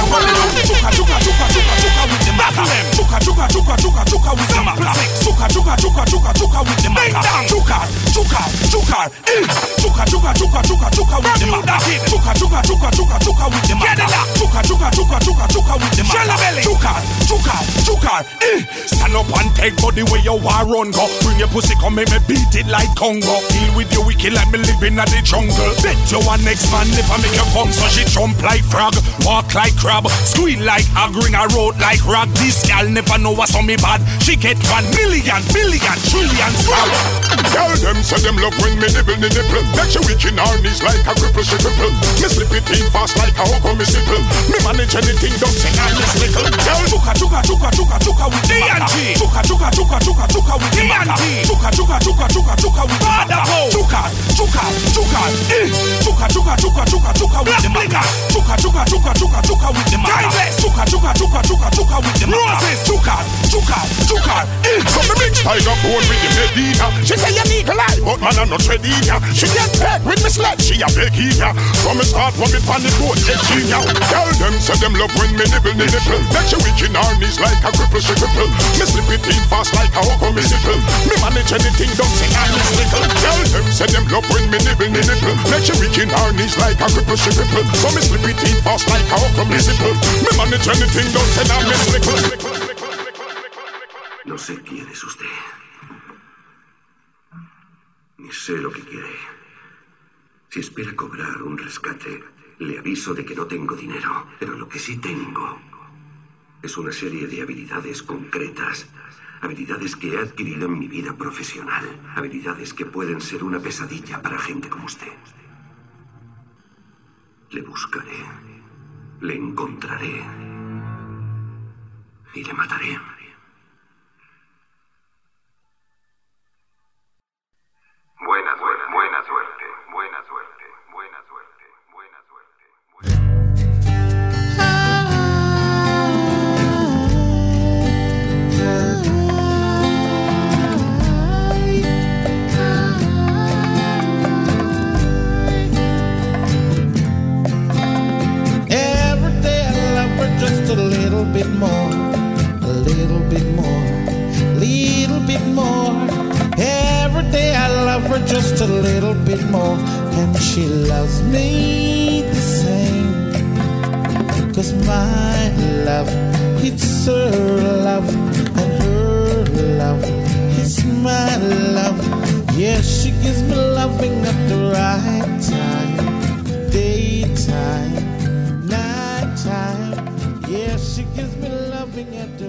Chuka chuka chuka chuka chuka with the maca. Chuka chuka chuka chuka chuka with the maca. Chuka chuka chuka chuka chuka with the maca. Chuka chuka chuka eh. Chuka chuka chuka chuka chuka with the maca. Chuka chuka chuka chuka chuka with the maca. Chuka chuka chuka chuka chuka with the maca. Chuka chuka chuka eh. Stand up and take body where you war run go. Bring your pussy come make me beat it like Congo. Deal with your wicked like me living in the jungle. Bet you one next man if I make you come so she jump like frog, walk like crab, squeal like hog, ring a road like rock. This gal never know what's on me bad. She get one million, billion, trillion stab. Tell them say them love when me nibble the nipple. Make she weak in her knees like a cripple, she cripple. Me slip it in fast like a hook on me simple. Me manage anything, don't say I miss little. Tell chuka chuka chuka chuka chuka with the maca. Chuka chuka chuka chuka chuka with the maca. Chuka chuka chuka chuka chuka with the maca. Chuka chuka chuka eh. Chuka chuka chuka chuka chuka with the maca. Chuka chuka chuka chuka chuka with the maca. Chuka chuka chuka chuka chuka with the maca. Chuka chuka chuka eh. So me mix tiger bone with the Medina. She say you need to lie, but man I'm not ready ya. She get pegged with me sled, she a begging ya. From me start when me pan the boat, edging ya. Tell them say them love when me nibble the nipple. Make she weak in her knees like a cripple, she cripple. Me slip it in fast like a hook on me simple. Me manage anything, don't say I miss little. Tell them say them love when me nibble the nipple. Make she weak in her knees like a cripple, she cripple. So me slip it in fast like a hook on me simple. Me manage anything, don't say I miss little. No sé quién es usted. Ni sé lo que quiere. Si espera cobrar un rescate, le aviso de que no tengo dinero. Pero lo que sí tengo es una serie de habilidades concretas. Habilidades que he adquirido en mi vida profesional. Habilidades que pueden ser una pesadilla para gente como usted. Le buscaré. Le encontraré. Y le mataré. Buena suerte, buena suerte, buena suerte, buena suerte, buena suerte. Every day I love her just a little bit more, a little bit more, little bit more. Every day I love her just a little bit more, and she loves me the same. Cause my love, it's her love, and her love, it's my love. Yeah, she gives me loving at the right time, daytime, nighttime. Yeah, she gives me loving at